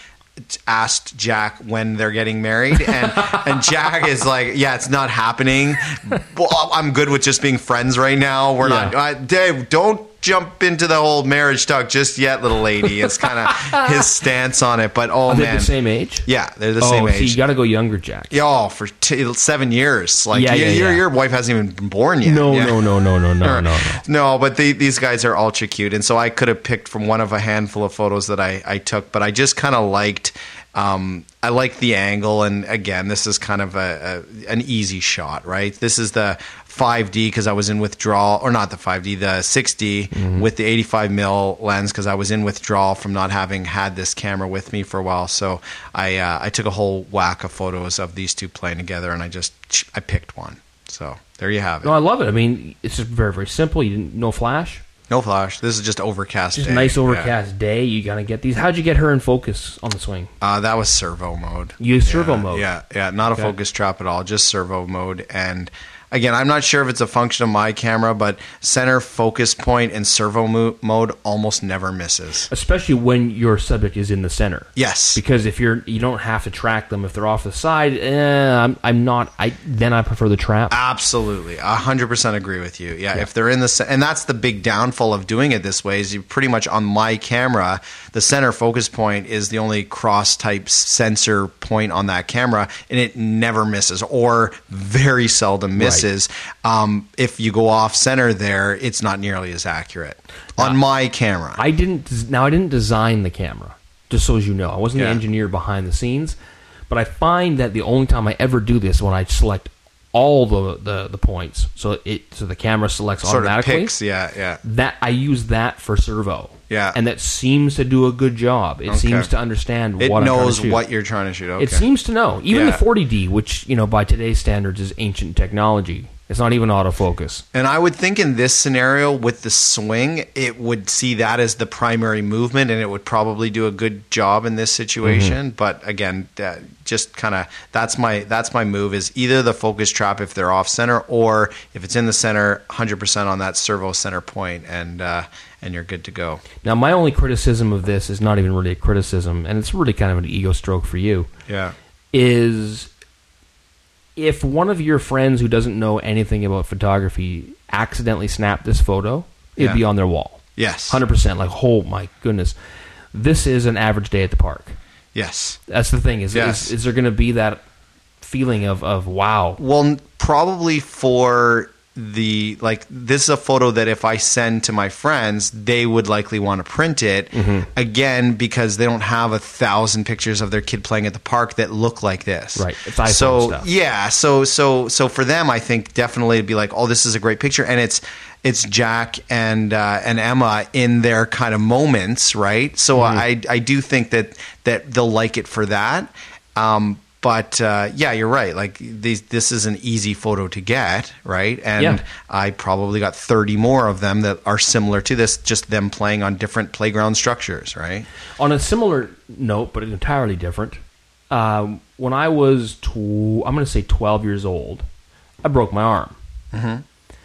asked Jack when they're getting married, and and Jack is like, yeah, it's not happening. Well, I'm good with just being friends right now. We're Yeah. not, uh, Dave, don't jump into the whole marriage talk just yet, little lady. It's kind of his stance on it. But oh Are they man, the same age? yeah, they're the oh, same see, age. you got to go younger, Jack. Yeah, oh, for t- seven years. Like Yeah, you, yeah, your yeah. your wife hasn't even been born yet. No, Yeah. no, no, no, no, no, Or- no, no. No, but they, these guys are ultra cute, and so I could have picked from one of a handful of photos that I, I took, but I just kind of liked. Um, I like the angle, and again, this is kind of a, a an easy shot, right? This is the five D because I was in withdrawal, or not the five D, the six D Mm-hmm. with the eighty-five mil lens because I was in withdrawal from not having had this camera with me for a while. So I uh, I took a whole whack of photos of these two playing together, and I just I picked one. So there you have it. No, I love it. I mean, it's just very, very simple. You didn't no flash. No flash. This is just overcast. Just day. a nice Yeah. overcast day. You gotta get these. How'd you get her in focus on the swing? Uh, that was servo mode. You used servo Yeah, mode. Yeah, yeah, not a Okay. focus trap at all, just servo mode. And again, I'm not sure if it's a function of my camera, but center focus point in servo mo- mode almost never misses. Especially when your subject is in the center. Yes. Because if you're, you don't have to track them. If they're off the side, eh, I'm, I'm not. I then I prefer the trap. Absolutely, a hundred percent agree with you. Yeah, if they're in the ce- and that's the big downfall of doing it this way is you pretty much on my camera, the center focus point is the only cross type sensor point on that camera, and it never misses or very seldom misses. Um, if you go off center there, it's not nearly as accurate on my camera. I didn't. Now I didn't design the camera. Just so as you know, I wasn't Yeah. the engineer behind the scenes. But I find that the only time I ever do this when I select all the the, the points, so it so the camera selects sort of automatically. picks, yeah, yeah. That I use that for servo. Yeah. and that seems to do a good job. It Okay. seems to understand It what I'm trying knows to shoot. what you're trying to shoot. Okay. It seems to know. Even Yeah. the forty D, which you know by today's standards is ancient technology, It's not even autofocus. And I would think in this scenario with the swing, it would see that as the primary movement, and it would probably do a good job in this situation. Mm-hmm. But again, uh, just kind of that's my that's my move is either the focus trap if they're off center, or if it's in the center, one hundred percent on that servo center point, and uh, and you're good to go. Now, my only criticism of this is not even really a criticism, and it's really kind of an ego stroke for you. Yeah, is if one of your friends who doesn't know anything about photography accidentally snapped this photo, it'd yeah. be on their wall. Yes. one hundred percent. Like, oh my goodness. This is an average day at the park. Yes. That's the thing. Is, yes. is, is there going to be that feeling of, of wow? Well, probably for the, like, this is a photo that if I send to my friends, they would likely want to print it. Mm-hmm. Again, because they don't have a thousand pictures of their kid playing at the park that look like this. Right. It's iPhone so, stuff. Yeah. So, so, so for them, I think definitely it'd be like, oh, this is a great picture. And it's, it's Jack and uh, and Emma in their kind of moments, right? So mm-hmm. I I do think that that they'll like it for that. Um, but uh, yeah, you're right. Like these, this is an easy photo to get, right? And yeah. I probably got thirty more of them that are similar to this, just them playing on different playground structures, right? On a similar note, but entirely different. Um, when I was, tw- I'm going to say twelve years old, I broke my arm, mm-hmm.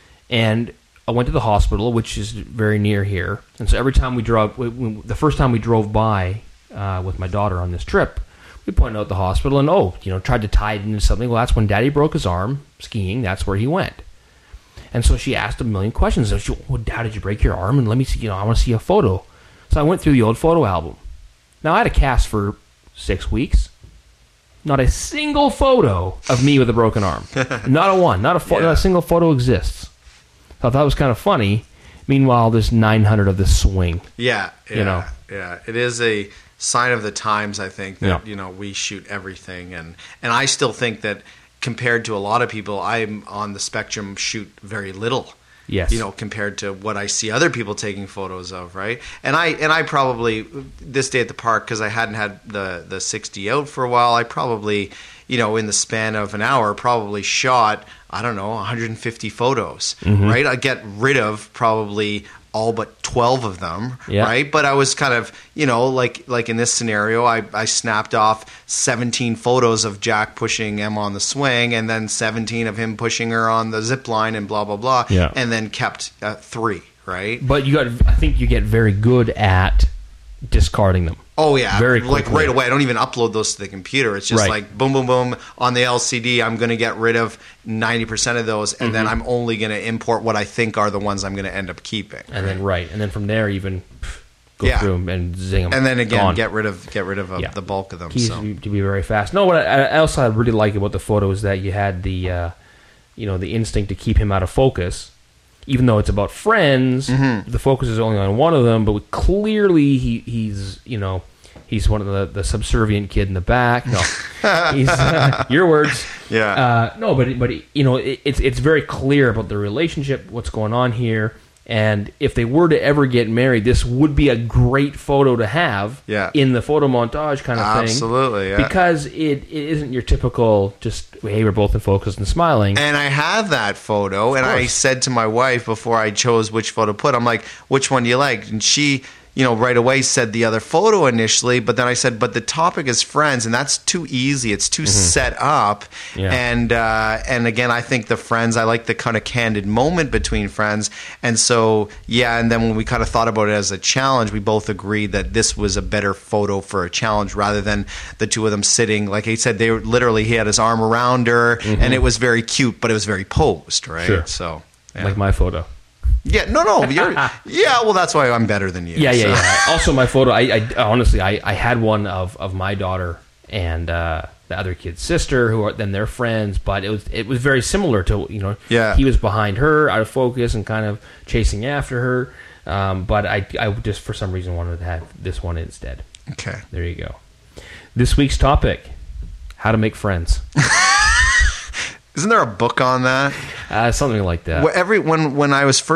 and I went to the hospital, which is very near here. And so every time we drove, we, we, the first time we drove by uh, with my daughter on this trip, we pointed out the hospital and, oh, you know, tried to tie it into something. Well, that's when Daddy broke his arm skiing. That's where he went. And so she asked a million questions. She, well, Dad, did you break your arm? And let me see, you know, I want to see a photo. So I went through the old photo album. Now, I had a cast for six weeks. Not a single photo of me with a broken arm. Not a one. Not a, fo- yeah. not a single photo exists. I thought that was kind of funny. Meanwhile, there's nine hundred of this swing. Yeah, yeah, you know, yeah. It is a sign of the times. I think that yeah. you know we shoot everything, and and I still think that compared to a lot of people, I'm on the spectrum shoot very little. Yes, you know, compared to what I see other people taking photos of, right? And I and I probably this day at the park because I hadn't had the the sixty out for a while. I probably, you know, in the span of an hour, probably shot, I don't know, one hundred fifty photos, mm-hmm. right? I get rid of probably all but twelve of them, yeah. right? But I was kind of, you know, like like in this scenario, I, I snapped off seventeen photos of Jack pushing Emma on the swing, and then seventeen of him pushing her on the zip line, and blah blah blah, yeah. and then kept uh, three, right? But you got, I think you get very good at discarding them. Oh yeah, very like quickly. right away. I don't even upload those to the computer. It's just right. like boom, boom, boom on the L C D. I'm going to get rid of ninety percent of those, and mm-hmm. then I'm only going to import what I think are the ones I'm going to end up keeping. And right? then right, and then from there even pff, go yeah. through them and zing them. And then again, gone. get rid of get rid of uh, yeah. the bulk of them. Keys so. to, be, to be very fast. No, what I, I also I really like about the photo is that you had the, uh, you know, the instinct to keep him out of focus. Even though it's about friends, mm-hmm. the focus is only on one of them. But we, clearly, he he's you know. He's one of the, the subservient kid in the back. No, he's uh, your words. Yeah. Uh, no, but but you know it, it's it's very clear about the relationship, what's going on here, and if they were to ever get married, this would be a great photo to have. Yeah. In the photo montage kind of Absolutely, thing. Absolutely. Yeah. Because it, it isn't your typical just hey we're both in focus and smiling. And I have that photo, and I said to my wife before I chose which photo to put, I'm like, which one do you like? And she. You know, right away said the other photo initially, but then I said, but the topic is friends, and that's too easy. It's too mm-hmm. set up. Yeah. And uh, and again, I think the friends, I like the kind of candid moment between friends. And so, yeah, and then when we kind of thought about it as a challenge, we both agreed that this was a better photo for a challenge rather than the two of them sitting. Like he said, they were literally, he had his arm around her, mm-hmm. and it was very cute, but it was very posed, right? Sure. So, yeah. Like my photo. Yeah, no, no. You're, yeah, well, that's why I'm better than you. Yeah, yeah, so. yeah. Also, my photo, I, I honestly, I, I had one of, of my daughter and uh, the other kid's sister, who are then they're friends, but it was it was very similar to, you know, yeah. he was behind her, out of focus, and kind of chasing after her. Um, but I, I just, for some reason, wanted to have this one instead. Okay. There you go. This week's topic, how to make friends. Isn't there a book on that? Uh, something like that. Well, every when when I was first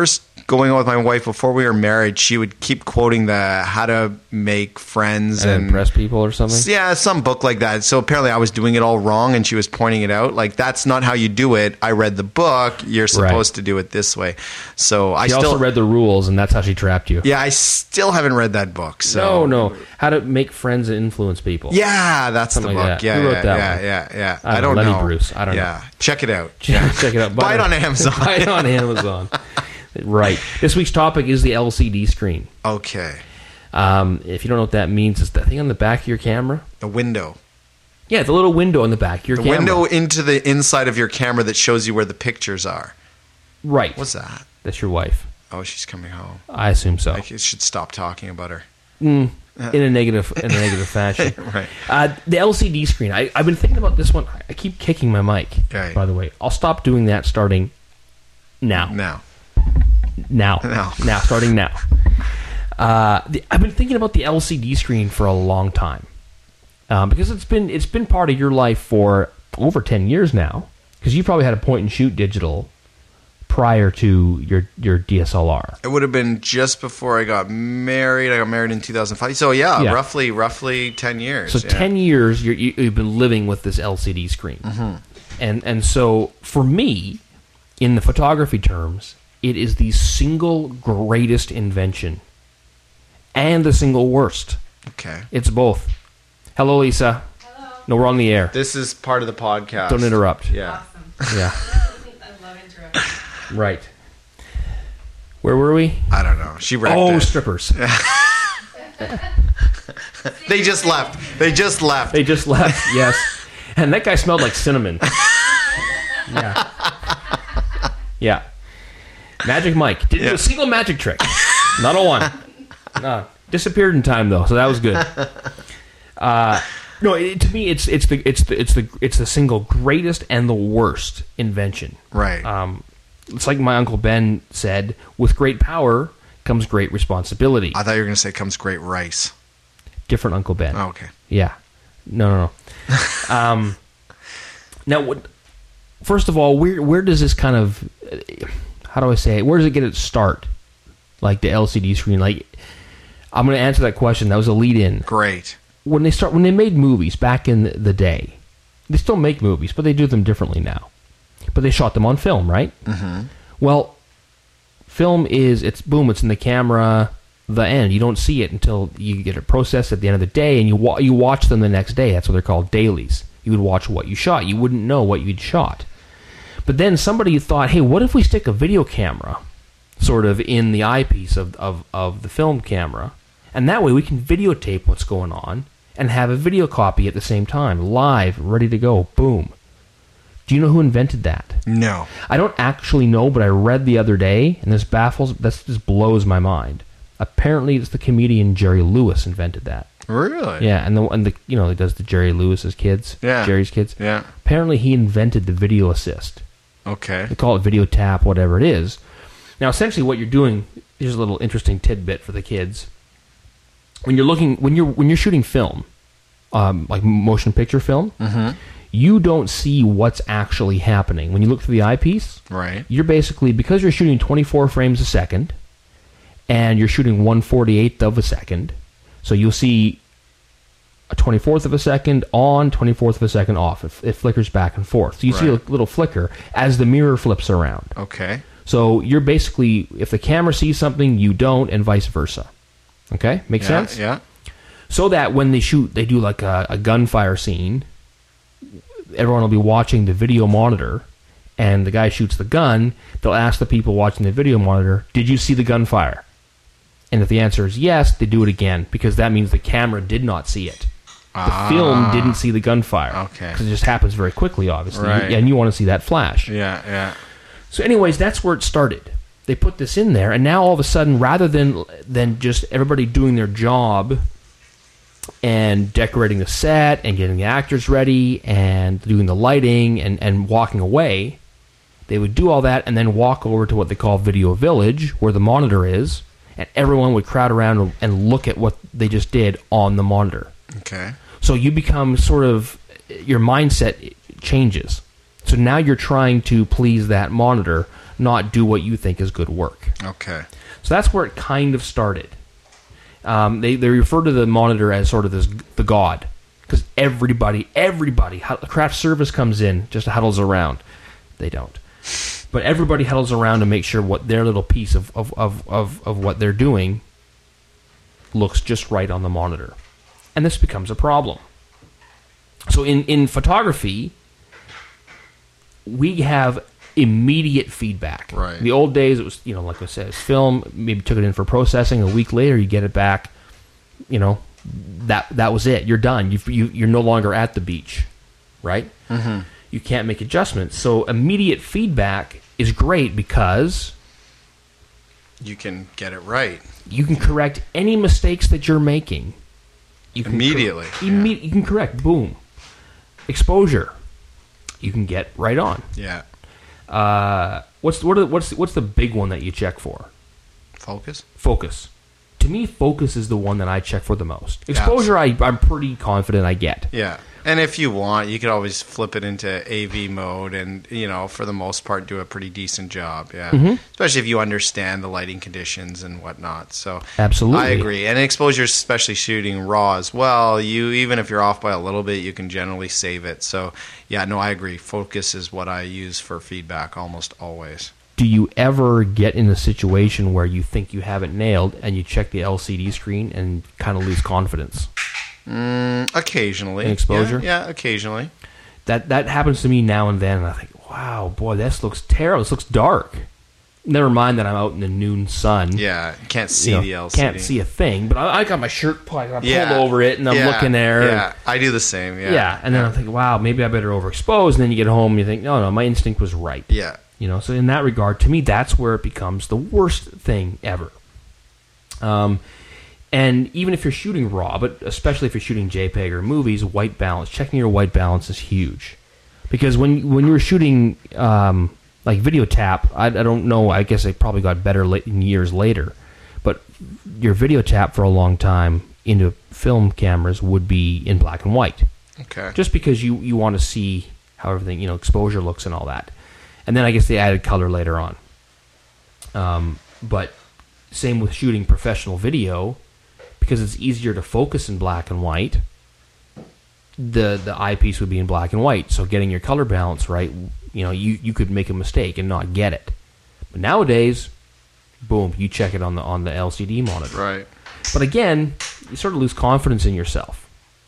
going on with my wife before we were married, she would keep quoting the how to make friends And, and, impress people or something? yeah, some book like that. So apparently I was doing it all wrong, and she was pointing it out. Like, that's not how you do it. I read the book. You're supposed Right. to do it this way. So I She still also read the rules, and that's how she trapped you. Yeah, I still haven't read that book. So No, no. How to make friends and influence people. Yeah, that's Something the like book. that. Yeah, Who wrote yeah, that yeah, one? yeah, yeah. I I don't don't know. know. Lenny Bruce. I don't yeah. know. Check it out. Check it out. Buy it on Amazon. Buy it on Amazon. Right. This week's topic is the L C D screen. Okay. Um, if you don't know what that means, it's that thing on the back of your camera. The window. Yeah, the little window on the back of your The camera. window into the inside of your camera that shows you where the pictures are. Right. What's that? That's your wife. Oh, she's coming home. I assume so. I should stop talking about her. Mm, in a negative, in a negative fashion. Right. Uh, the L C D screen. I, I've been thinking about this one. I keep kicking my mic. Right. By the way, I'll stop doing that starting now. Now. Now. Now. Now. Starting now. Uh, the, I've been thinking about the L C D screen for a long time um, because it's been it's been part of your life for over ten years now. Because you probably had a point and shoot digital prior to your your D S L R. It would have been just before I got married. I got married in two thousand five. So yeah, Yeah. roughly roughly ten years. So yeah. ten years you're, you, you've been living with this L C D screen, Mm-hmm. and and so for me, in the photography terms, it is the single greatest invention, and the single worst. Okay. It's both. Hello, Lisa. Hello. No, we're on the air. This is part of the podcast. Don't interrupt. Yeah. Awesome. Yeah. I love interrupting. Right. Where were we? I don't know. She wrecked Oh, it. strippers. They just left. They just left. They just left. Yes, and that guy smelled like cinnamon. Yeah. Yeah. Magic Mike didn't do Yeah. a single magic trick. Not a one. No. Disappeared in time though, so that was good. Uh, no, it, to me, it's it's the it's the it's the it's the single greatest and the worst invention. Right. Um, it's like my Uncle Ben said: "With great power comes great responsibility." I thought you were going to say comes great rice. Different Uncle Ben. Oh, okay. Yeah. No, no, no. um, now, what, first of all, where where does this kind of, how do I say it? Where does it get its start? Like the L C D screen. Like, I'm going to answer that question. That was a lead in. Great. When they start, when they made movies back in the day, they still make movies, but they do them differently now. But they shot them on film, right? Mm-hmm. Well, film is, it's boom, it's in the camera, the end. You don't see it until you get it processed at the end of the day, and you wa- you watch them the next day. That's what they're called, dailies. You would watch what you shot. You wouldn't know what you'd shot. But then somebody thought, hey, what if we stick a video camera sort of in the eyepiece of, of, of the film camera, and that way we can videotape what's going on and have a video copy at the same time, live, ready to go, boom. Do you know who invented that? No. I don't actually know, but I read the other day, and this baffles, this just blows my mind. Apparently, it's the comedian Jerry Lewis invented that. Really? Yeah, and the and the you know he does the Jerry Lewis's kids, Yeah. Jerry's kids. Yeah. Apparently, he invented the video assist. Okay. They call it video tap, whatever it is. Now, essentially, what you're doing, here's a little interesting tidbit for the kids. When you're looking, when you're when you're shooting film, um, like motion picture film, Mm-hmm. you don't see what's actually happening. When you look through the eyepiece, Right. you're basically, because you're shooting twenty-four frames a second, and you're shooting one forty-eighth of a second, so you'll see a twenty-fourth of a second on, twenty-fourth of a second off. It, it flickers back and forth. So you see a Right. little flicker as the mirror flips around. Okay. So you're basically, if the camera sees something, you don't, and vice versa. Okay? Make Yeah, sense? Yeah. So that when they shoot, they do like a, a gunfire scene, everyone will be watching the video monitor, and the guy shoots the gun, they'll ask the people watching the video monitor, did you see the gunfire? And if the answer is yes, they do it again, because that means the camera did not see it. The Ah. film didn't see the gunfire. Okay. Because it just happens very quickly, obviously. Right. And you want to see that flash. Yeah. Yeah. So anyways, that's where it started. They put this in there, and now all of a sudden, rather than than just everybody doing their job and decorating the set and getting the actors ready and doing the lighting and, and walking away, they would do all that and then walk over to what they call Video Village, where the monitor is, and everyone would crowd around and look at what they just did on the monitor. Okay. So you become sort of, your mindset changes. So now you're trying to please that monitor, not do what you think is good work. Okay. So that's where it kind of started. Um, they they refer to the monitor as sort of this the god, because everybody everybody craft service comes in, just huddles around. They don't, but everybody huddles around to make sure what their little piece of of, of, of, of what they're doing looks just right on the monitor, and this becomes a problem. So in in photography, we have immediate feedback. Right. The old days, it was, you know, like I said, it's film, maybe took it in for processing, a week later you get it back, you know, that that was it. You're done. You've, you, you're no longer at the beach, right? Mm-hmm. You can't make adjustments. So immediate feedback is great because You can get it right. you can correct any mistakes that you're making. You can Immediately, Cor- imme- You can correct. Boom. Exposure. You can get right on. Yeah. Uh, what's what are, what's what's the big one that you check for? Focus? Focus. To me, focus is the one that I check for the most. Exposure, I, I'm pretty confident I get. Yeah. And if you want, you could always flip it into A V mode and, you know, for the most part, do a pretty decent job. Yeah. Mm-hmm. Especially if you understand the lighting conditions and whatnot. So Absolutely. I agree. And exposure, especially shooting raw as well, you even if you're off by a little bit, you can generally save it. So, yeah, no, I agree. Focus is what I use for feedback almost always. Do you ever get in a situation where you think you have it nailed and you check the L C D screen and kind of lose confidence? Mm, occasionally. In exposure? Yeah, yeah, occasionally. That that happens to me now and then, and I think, wow, boy, this looks terrible. This looks dark. Never mind that I'm out in the noon sun. Yeah, you can't see You know, the L C D. Can't see a thing, but I, I got my shirt pulled, I got Yeah. pulled over it, and I'm Yeah, looking there. Yeah, and- I do the same. Yeah, yeah, and then I'm thinking, wow, maybe I better overexpose. And then you get home and you think, no, no, my instinct was right. Yeah. You know, so in that regard, to me, that's where it becomes the worst thing ever. Um, and even if you're shooting raw, but especially if you're shooting JPEG or movies, white balance, checking your white balance is huge. Because when when you were shooting um, like video tap, I, I don't know, I guess it probably got better late, years later, but your video tap for a long time into film cameras would be in black and white. Okay. Just because you, you want to see how everything, you know, exposure looks and all that. And then I guess they added color later on. Um, but same with shooting professional video, because it's easier to focus in black and white. The the eyepiece would be in black and white, so getting your color balance right, you know, you, you could make a mistake and not get it. But nowadays, boom, you check it on the on the L C D monitor. Right. But again, you sort of lose confidence in yourself.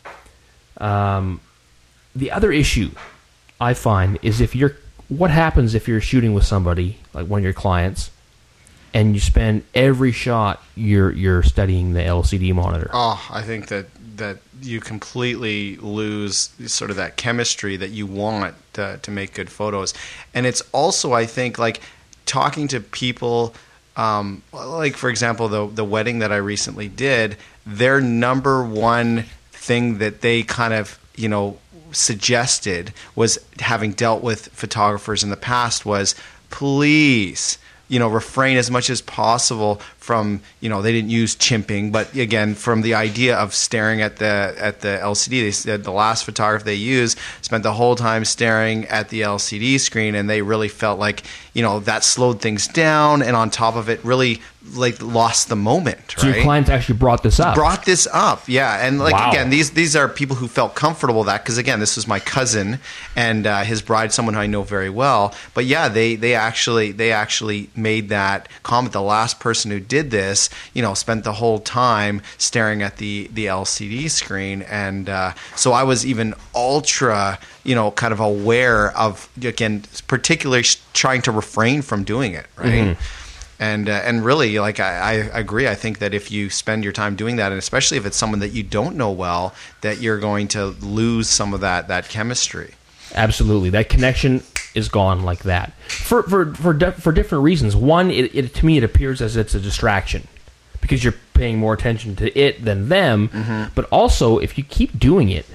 Um, the other issue I find is if you're, what happens if you're shooting with somebody, like one of your clients, and you spend every shot you're you're studying the L C D monitor? Oh, I think that that you completely lose sort of that chemistry that you want to, to make good photos. And it's also, I think, like talking to people, um, like for example, the the wedding that I recently did, their number one thing that they kind of, you know, suggested was, having dealt with photographers in the past, was please, you know, refrain as much as possible from, you know, they didn't use chimping, but again, from the idea of staring at the at the L C D. They said the last photographer they used spent the whole time staring at the L C D screen, and they really felt like, you know, that slowed things down, and on top of it, really like lost the moment. Right? So your client actually brought this up. Brought this up, yeah, and like Wow. again, these these are people who felt comfortable with that, because again, this was my cousin and uh, his bride, someone who I know very well. But yeah, they they actually they actually made that comment. The last person who did this, you know, spent the whole time staring at the the L C D screen, and uh, so I was even ultra, you know, kind of aware of, again, particularly sh- trying to refrain from doing it, right? Mm-hmm. And uh, and really, like I, I agree. I think that if you spend your time doing that, and especially if it's someone that you don't know well, that you're going to lose some of that that chemistry. Absolutely, that connection is gone like that for for for di- for different reasons. One, it, it to me it appears as it's a distraction because you're paying more attention to it than them. Mm-hmm. But also, if you keep doing it,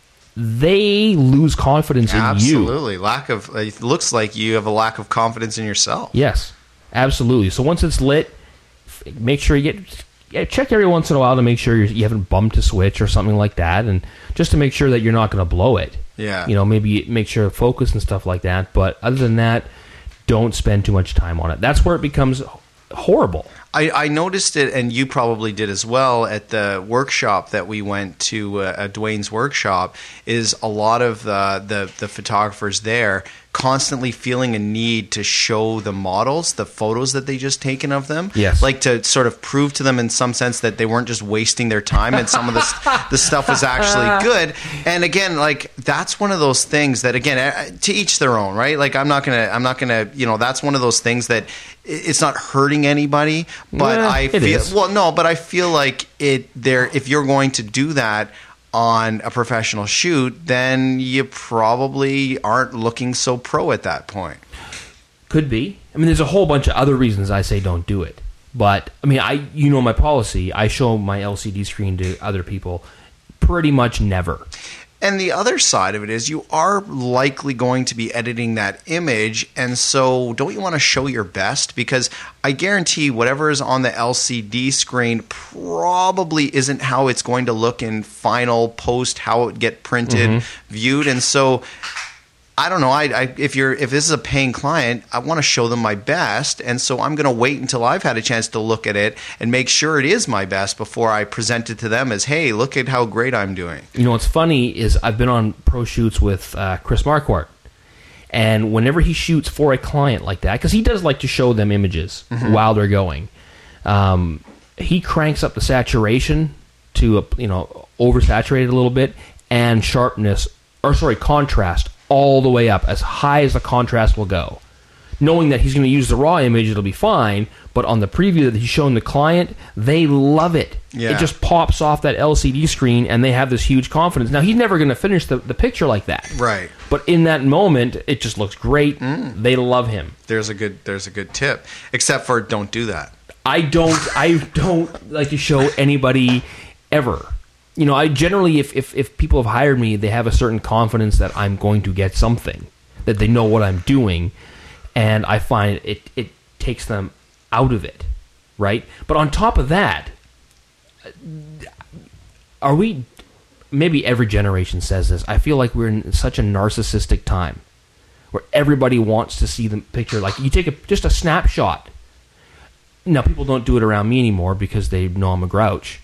they lose confidence in you. Absolutely, lack of. It looks like you have a lack of confidence in yourself. Yes, absolutely. So once it's lit, f- make sure you get yeah, check every once in a while to make sure you're, you haven't bumped a switch or something like that, and just to make sure that you're not going to blow it. Yeah. You know, maybe make sure to focus and stuff like that. But other than that, don't spend too much time on it. That's where it becomes horrible. I, I noticed it, and you probably did as well, at the workshop that we went to, uh, at Dwayne's workshop, is a lot of the, the, the photographers there constantly feeling a need to show the models the photos that they just taken of them. Yes. Like to sort of prove to them in some sense that they weren't just wasting their time and some of the, the stuff was actually good. And again, like that's one of those things that, again, uh, to each their own, right? Like I'm not going to, I'm not going to, you know, that's one of those things that it's not hurting anybody, but Yeah, I it feel, is. well, no, but I feel like it there, if you're going to do that on a professional shoot, then you probably aren't looking so pro at that point. Could be. I mean, there's a whole bunch of other reasons I say don't do it. But, I mean, I you know my policy. I show my L C D screen to other people pretty much never. And the other side of it is you are likely going to be editing that image, and so don't you want to show your best? Because I guarantee whatever is on the L C D screen probably isn't how it's going to look in final post, how it would get printed, Mm-hmm. viewed. And so I don't know. I, I if you're if this is a paying client, I want to show them my best, and so I'm going to wait until I've had a chance to look at it and make sure it is my best before I present it to them as, hey, look at how great I'm doing. You know what's funny is I've been on pro shoots with uh, Chris Marquardt, and whenever he shoots for a client like that, because he does like to show them images Mm-hmm. while they're going, um, he cranks up the saturation to a, you know oversaturated a little bit, and sharpness or sorry contrast all the way up as high as the contrast will go, knowing that he's going to use the raw image, it'll be fine. But on the preview that he's showing the client, they love it. Yeah. It just pops off that L C D screen, and they have this huge confidence. Now, he's never going to finish the, the picture like that. Right. But in that moment, it just looks great. They love him. There's a good there's a good tip. Except for don't do that. I don't I don't like to show anybody ever. You know, I generally, if, if, if people have hired me, they have a certain confidence that I'm going to get something, that they know what I'm doing, and I find it, it takes them out of it, right? But on top of that, are we, maybe every generation says this, I feel like we're in such a narcissistic time, where everybody wants to see the picture. Like, you take a, just a snapshot. Now, people don't do it around me anymore because they know I'm a grouch,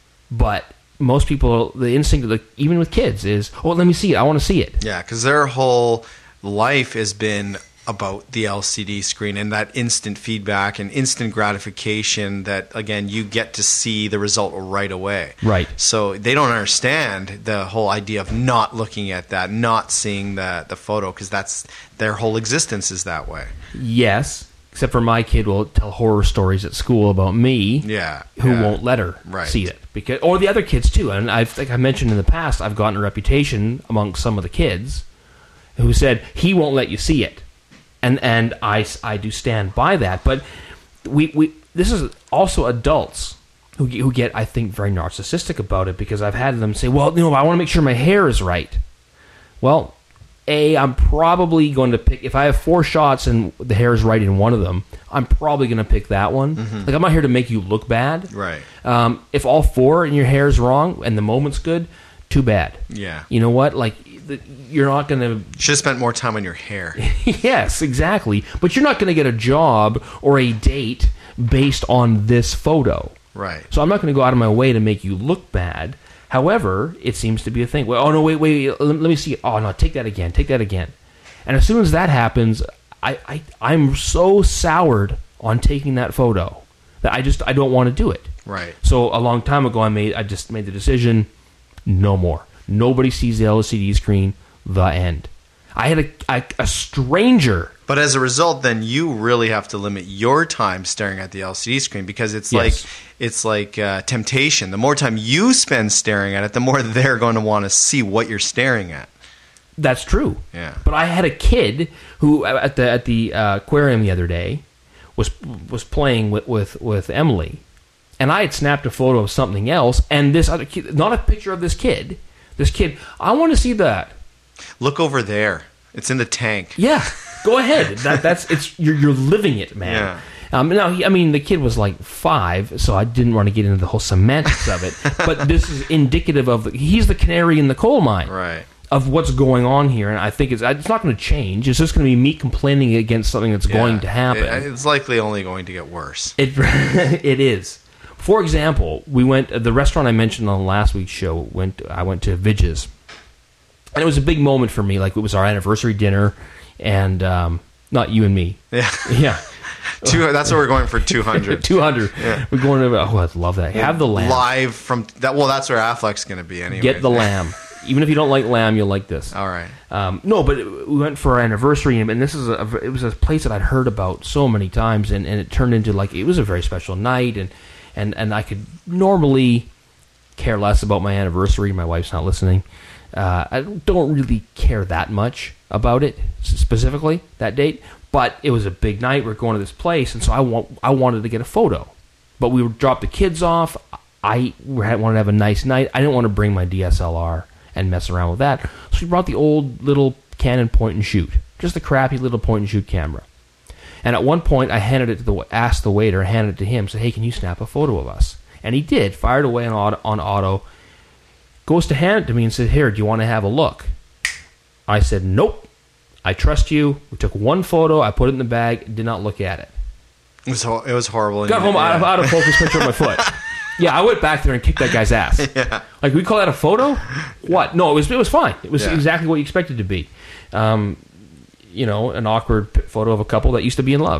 but most people, the instinct of the, even with kids, is, oh, let me see it. I want to see it. Yeah, because their whole life has been about the L C D screen and that instant feedback and instant gratification that, again, you get to see the result right away. Right. So they don't understand the whole idea of not looking at that, not seeing the, the photo, because that's their whole existence is that way. Yes, except for my kid will tell horror stories at school about me, Yeah. who yeah. won't let her Right. see it, because, or the other kids too. And I think I mentioned in the past, I've gotten a reputation among some of the kids who said he won't let you see it, and and I, I do stand by that. But we we this is also adults who who get, I think, very narcissistic about it, because I've had them say, well, you know, I want to make sure my hair is right. Well, A, I'm probably going to pick, if I have four shots and the hair is right in one of them, I'm probably going to pick that one. Mm-hmm. Like, I'm not here to make you look bad. Right. Um, if all four and your hair is wrong and the moment's good, too bad. Yeah. You know what? Like, the, you're not going to... Should have spent more time on your hair. Yes, exactly. But you're not going to get a job or a date based on this photo. Right. So I'm not going to go out of my way to make you look bad. However, it seems to be a thing. Well, oh, no, wait, wait, let, let me see it. Oh, no, take that again. Take that again. And as soon as that happens, I, I, I'm so soured on taking that photo that I just, I don't want to do it. Right. So a long time ago, I made, I just made the decision, no more. Nobody sees the L C D screen, the end. I had a, a, a stranger... But as a result, then you really have to limit your time staring at the L C D screen, because it's Yes. like it's like uh, temptation. The more time you spend staring at it, the more they're going to want to see what you're staring at. That's true. Yeah. But I had a kid who at the at the uh, aquarium the other day was was playing with, with, with Emily, and I had snapped a photo of something else, and this other kid, not a picture of this kid, this kid, I want to see that. Look over there. It's in the tank. Yeah, go ahead. That that's it's you're you're living it, man. Yeah. Um, now, he, I mean, the kid was like five, so I didn't want to get into the whole semantics of it. But this is indicative of the, he's the canary in the coal mine. Right. of what's going on here, and I think it's it's not going to change. It's just going to be me complaining against something that's Yeah. going to happen. It- it's likely only going to get worse. It it is. For example, we went the restaurant I mentioned on last week's show. Went I went to Vidges, and it was a big moment for me. Like, it was our anniversary dinner, and um, not you and me. Yeah. Yeah, Two, that's what we're going for, two hundred. two hundred. Yeah. We're going to. Oh, I'd love that. Have the lamb. Live from that. Well, that's where Affleck's going to be anyway. Get the lamb. Even if you don't like lamb, you'll like this. All right. Um, no, but we went for our anniversary, and this is a, it was a place that I'd heard about so many times, and, and it turned into, like, it was a very special night, and, and, and I could normally care less about my anniversary. My wife's not listening. Uh, I don't really care that much about it specifically, that date, but it was a big night. We're going to this place, and so I want I wanted to get a photo, but we would drop the kids off. I wanted to have a nice night. I didn't want to bring my D S L R and mess around with that. So we brought the old little Canon point and shoot, just a crappy little point and shoot camera. And at one point, I handed it to the asked the waiter, handed it to him, said, "Hey, can you snap a photo of us?" And he did. Fired away on auto, on auto. Goes to hand it to me and said, "Here, do you want to have a look?" I said, "Nope. I trust you." We took one photo. I put it in the bag. Did not look at it. It was ho- it was horrible. Got home out of, out of focus picture of my foot. Yeah, I went back there and kicked that guy's ass. Yeah. Like, we call that a photo? What? No, it was it was fine. It was Yeah. exactly what you expected it to be. Um, you know, an awkward p- photo of a couple that used to be in love.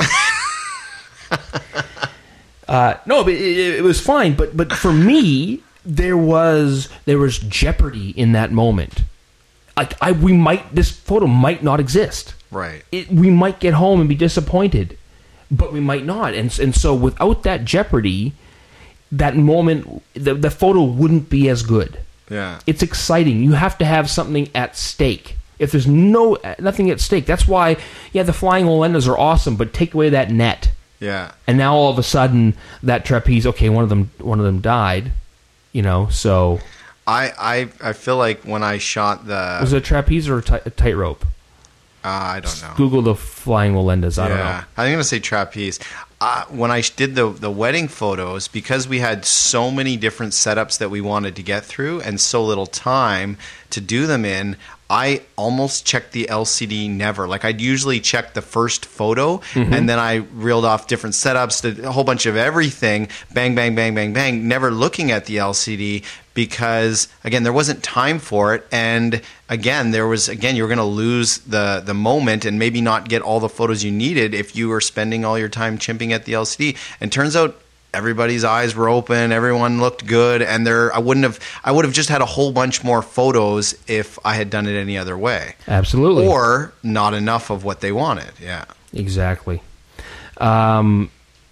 uh, no, but it, it was fine. But but for me, there was there was jeopardy in that moment. Like, I we might this photo might not exist. Right. It, we might get home and be disappointed, but we might not. And and so without that jeopardy, that moment, the, the photo wouldn't be as good. Yeah. It's exciting. You have to have something at stake. If there's no nothing at stake, that's why, yeah, the flying Olendas are awesome, but take away that net, Yeah. and now all of a sudden that trapeze, okay, one of them one of them died, you know. So I, I I feel like when I shot the was it a trapeze or a, ti- a tightrope? uh, I don't know. Google the flying Olendas. I don't know. Yeah, I'm gonna say trapeze. Uh, when I did the the wedding photos, because we had so many different setups that we wanted to get through and so little time to do them in, I almost checked the L C D never. Like, I'd usually check the first photo, Mm-hmm. and then I reeled off different setups, did a whole bunch of everything, bang, bang, bang, bang, bang, never looking at the L C D because, again, there wasn't time for it. And, again, there was, again, you were going to lose the, the moment and maybe not get all the photos you needed if you were spending all your time chimping at the L C D. And turns out everybody's eyes were open, everyone looked good, and there I wouldn't have I would have just had a whole bunch more photos if I had done it any other way. Absolutely. Or not enough of what they wanted. Yeah. Exactly. Um,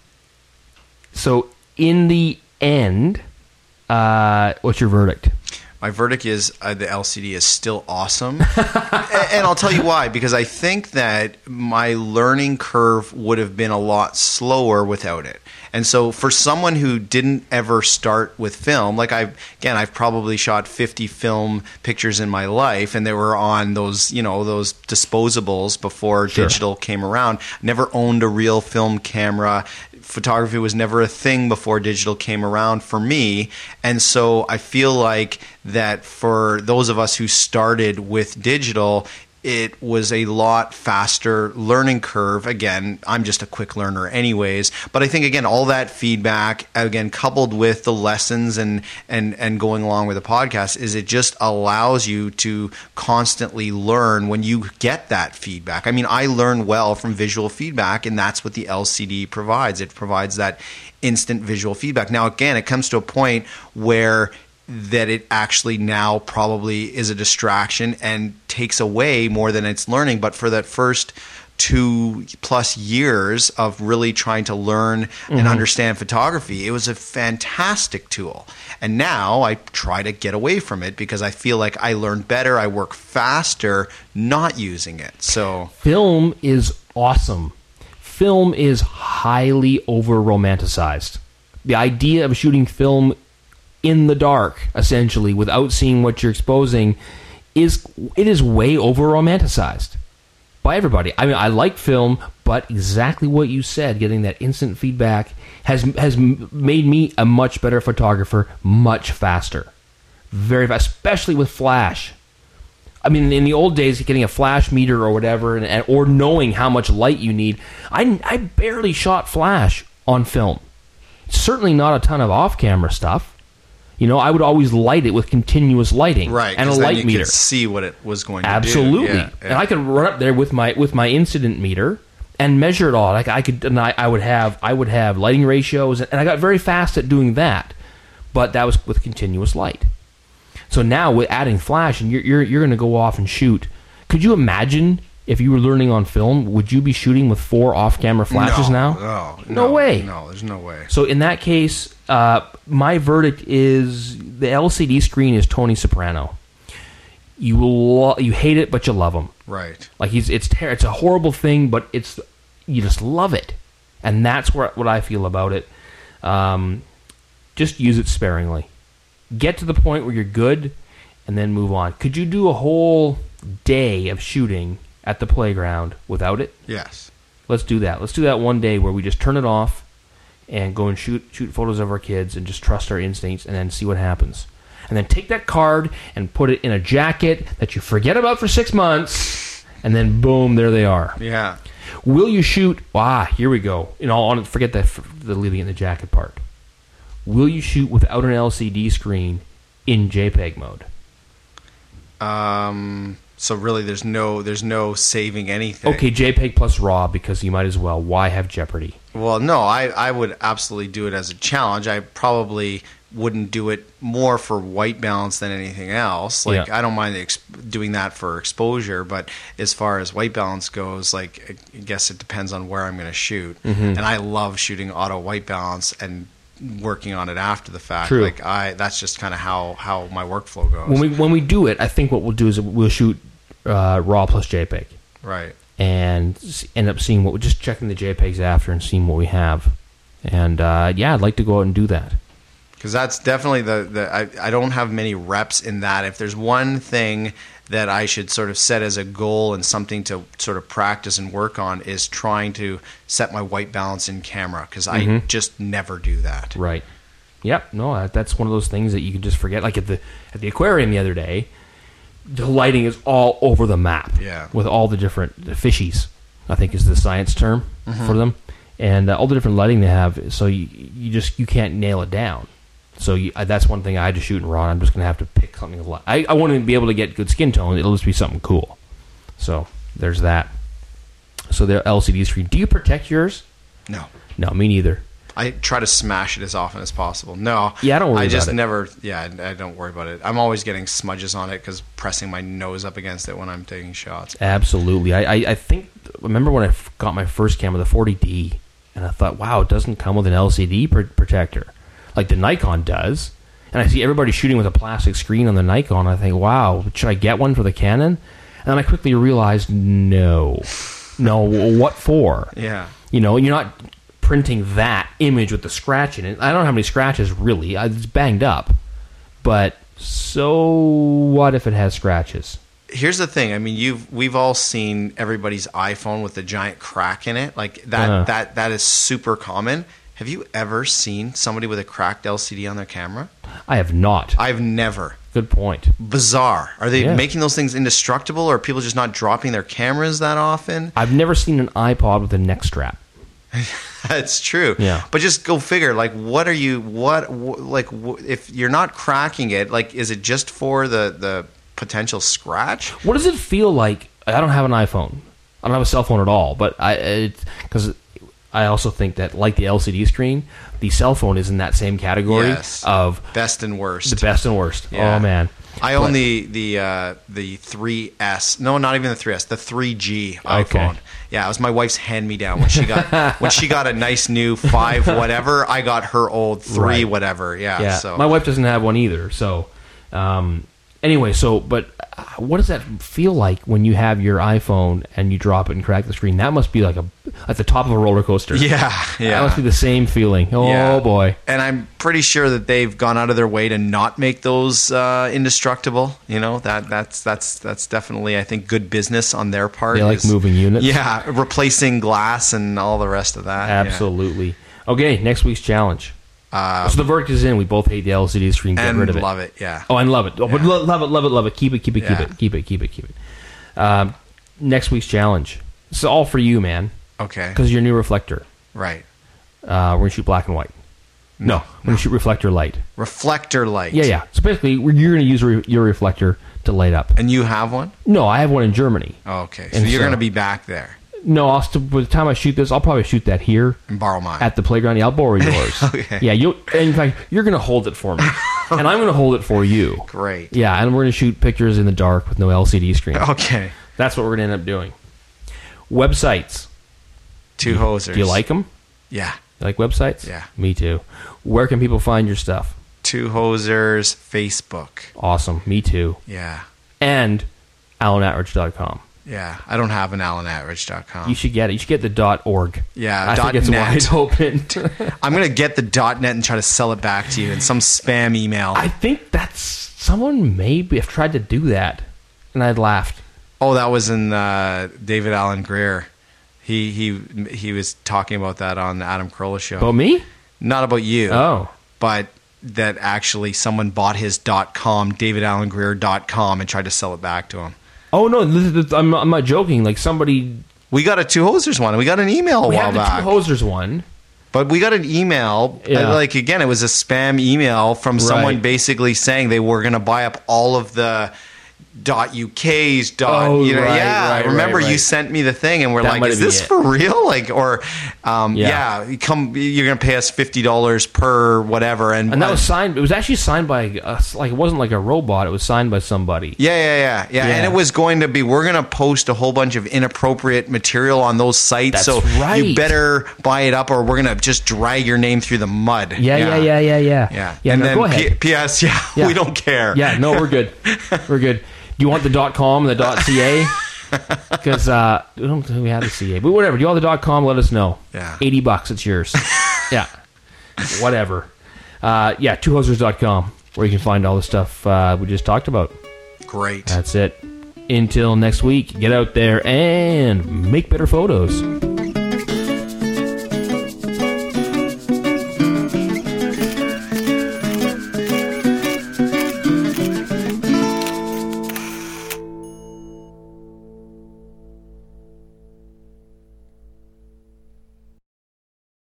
so, in the end, uh, what's your verdict? My verdict is uh, the L C D is still awesome. and, and I'll tell you why. Because I think that my learning curve would have been a lot slower without it. And so for someone who didn't ever start with film, like I again, I've probably shot fifty film pictures in my life, and they were on those, you know, those disposables before Sure. digital came around. Never owned a real film camera. Photography was never a thing before digital came around for me. And so I feel like that for those of us who started with digital, it was a lot faster learning curve. Again, I'm just a quick learner anyways. But I think, again, all that feedback, again, coupled with the lessons and, and, and going along with the podcast, is it just allows you to constantly learn when you get that feedback. I mean, I learn well from visual feedback, and that's what the L C D provides. It provides that instant visual feedback. Now, again, it comes to a point where that it actually now probably is a distraction and takes away more than it's learning. But for that first two plus years of really trying to learn Mm-hmm. and understand photography, it was a fantastic tool. And now I try to get away from it because I feel like I learn better, I work faster not using it. So Film is awesome. Film is highly over romanticized. The idea of shooting film in the dark, essentially, without seeing what you're exposing, is it is way over romanticized by everybody. I mean, I like film, but exactly what you said, getting that instant feedback has has made me a much better photographer, much faster, very fast, especially with flash. I mean, in the old days, getting a flash meter or whatever, and, and or knowing how much light you need, I, I barely shot flash on film. Certainly not a ton of off-camera stuff. You know, I would always light it with continuous lighting, right? And a 'cause then light you meter. could see what it was going to Absolutely. do. Yeah, yeah. And I could run up there with my with my incident meter and measure it all. Like I could, and I, I would have I would have lighting ratios, and I got very fast at doing that. But that was with continuous light. So now with adding flash, and you're you're, you're going to go off and shoot. Could you imagine if you were learning on film? Would you be shooting with four off-camera flashes no, now? No, no, no way. No, there's no way. So in that case, uh, my verdict is the L C D screen is Tony Soprano. You will lo- you hate it, but you love him. Right. Like he's it's ter- it's a horrible thing, but it's you just love it, and that's what what I feel about it. Um, just use it sparingly. Get to the point where you're good, and then move on. Could you do a whole day of shooting at the playground without it? Yes. Let's do that. Let's do that one day where we just turn it off and go and shoot shoot photos of our kids and just trust our instincts and then see what happens. And then take that card and put it in a jacket that you forget about for six months, and then boom, there they are. Yeah. Will you shoot? Ah, here we go. In all honesty, forget that the leaving it in the jacket part. Will you shoot without an L C D screen in JPEG mode? Um. So really, there's no there's no saving anything. Okay, JPEG plus RAW, because you might as well. Why have jeopardy? Well, no, I, I would absolutely do it as a challenge. I probably wouldn't do it more for white balance than anything else. Like, Yeah. I don't mind ex- doing that for exposure, but as far as white balance goes, like, I guess it depends on where I'm going to shoot. Mm-hmm. And I love shooting auto white balance and working on it after the fact. True. Like, I that's just kind of how, how my workflow goes. When we when we do it, I think what we'll do is we'll shoot uh, RAW plus JPEG. Right. And s- end up seeing what we're just checking the JPEGs after and seeing what we have. And uh, yeah, I'd like to go out and do that. Because that's definitely the, the I, I don't have many reps in that. If there's one thing that I should sort of set as a goal and something to sort of practice and work on is trying to set my white balance in camera, because I Mhm. just never do that. Right. Yep. No, that- that's one of those things that you can just forget. Like at the at the aquarium the other day, the lighting is all over the map. Yeah. With all the different the fishies, I think is the science term for them, and uh, all the different lighting they have. So you you just you can't nail it down. So you, uh, that's one thing I had to shoot in RAW. I'm just going to have to pick something of light. I, I want to be able to get good skin tone. It'll just be something cool. So there's that. So the L C D screen. Do you protect yours? No. No, me neither. I try to smash it as often as possible. No. Yeah, I don't worry I just about it. never, yeah, I I don't worry about it. I'm always getting smudges on it because pressing my nose up against it when I'm taking shots. Absolutely. I, I, I think, remember when I f- got my first camera, the forty D, and I thought, wow, it doesn't come with an L C D pr- protector like the Nikon does. And I see everybody shooting with a plastic screen on the Nikon. I think, wow, should I get one for the Canon? And then I quickly realized, no. No, what for? Yeah. You know, you're not printing that image with the scratch in it. I don't have any scratches, really. I- It's banged up. But so what if it has scratches? Here's the thing. I mean, you've we've all seen everybody's iPhone with the giant crack in it. Like that Uh-huh. that that is super common. Have you ever seen somebody with a cracked L C D on their camera? I have not. I've never. Good point. Bizarre. Are they Yeah. making those things indestructible, or are people just not dropping their cameras that often? I've never seen an iPod with a neck strap. That's true. Yeah. But just go figure. Like, what are you? What wh- like wh- if you're not cracking it? Like, is it just for the the potential scratch? What does it feel like? I don't have an iPhone. I don't have a cell phone at all. But I, because I also think that, like the L C D screen, the cell phone is in that same category Yes. of Best and worst. the best and worst. Yeah. Oh man, I But- own the the uh, the three S. No, not even the three S. The three G iPhone. Yeah, it was my wife's hand me down when she got when she got a nice new five whatever. I got her old three Right. whatever. Yeah. Yeah, So my wife doesn't have one either. So, um, anyway, so but uh, what does that feel like when you have your iPhone and you drop it and crack the screen? That must be like a at the top of a roller coaster. yeah, That yeah. must be the same feeling. Oh Yeah. boy. And I'm pretty sure that they've gone out of their way to not make those uh, indestructible. You know, that that's that's that's definitely, I think, good business on their part. They like is- moving units. Yeah, replacing glass and all the rest of that. Yeah. Absolutely. Okay, next week's challenge. Um, so the verdict is in. We both hate the L C D screen. Get and rid of it. love it. Yeah. Oh, and love it. Oh, but Yeah. lo- love it, love it, love it. Keep it, keep it, keep Yeah. it, keep it, keep it, keep it. Um, next week's challenge. It's all for you, man. Okay. Because your new reflector. Right. Uh, we're gonna shoot black and white. No, we're gonna shoot reflector light. Reflector light. Yeah, yeah. So basically, we're- you're gonna use re- your reflector to light up. And you have one? No, I have one in Germany. Oh, okay. So And you're so- going to be back there No, I'll st- by the time I shoot this, I'll probably shoot that here and borrow mine. at the playground. Yeah, I'll borrow yours. Okay. Yeah, you. In fact, you're gonna hold it for me, and I'm gonna hold it for you. Great. Yeah, and we're gonna shoot pictures in the dark with no L C D screen. Okay. That's what we're gonna end up doing. Websites. Two hosers. Do you like them? Yeah. You like websites? Yeah. Me too. Where can people find your stuff? Two hosers Facebook. Awesome. Me too. Yeah. And alan atridge dot com. Yeah. I don't have an alan atridge dot com. You should get it. You should get the dot .org. Yeah, I dot think it's net. wide open. I'm going to get the .net and try to sell it back to you in some spam email. I think that's someone maybe have tried to do that, and I'd laughed. Oh, that was in uh, David Allen Greer. He he he was talking about that on the Adam Carolla show. About me? Not about you. Oh. But that actually someone bought his .com, david allen greer dot com, and tried to sell it back to him. Oh no, this is- I'm, I'm not joking. Like somebody, We got a Two Hosers one. We got an email a we while had the back. Two Hosers one. But we got an email, Yeah. uh, like again, it was a spam email from someone Right. basically saying they were going to buy up all of the dot UK's dot. Oh, you know, right, yeah. right, Remember, right, you right. sent me the thing, and we're That like, might "Is be this it. for real?" Like, or um, Yeah. yeah, you come, you're going to pay us fifty dollars per whatever, and, And that uh, was signed. It was actually signed by us. Like it wasn't like a robot. It was signed by somebody. Yeah, yeah, yeah, yeah, Yeah. and it was going to be. We're going to post a whole bunch of inappropriate material on those sites, That's so right. you better buy it up, or we're going to just drag your name through the mud. Yeah, yeah, yeah, yeah, yeah. Yeah. Yeah. And No, then go ahead. P- P.S. Yeah, Yeah. we don't care. Yeah. No, we're good. We're good. Do you want the dot com and the dot ca? Because uh, we don't think we have the C A, but whatever. Do you want the dot com? Let us know. Yeah. Eighty bucks. It's yours. Yeah. Whatever. Uh, yeah. two hosers dot com, where you can find all the stuff uh, we just talked about. Great. That's it. Until next week, get out there and make better photos.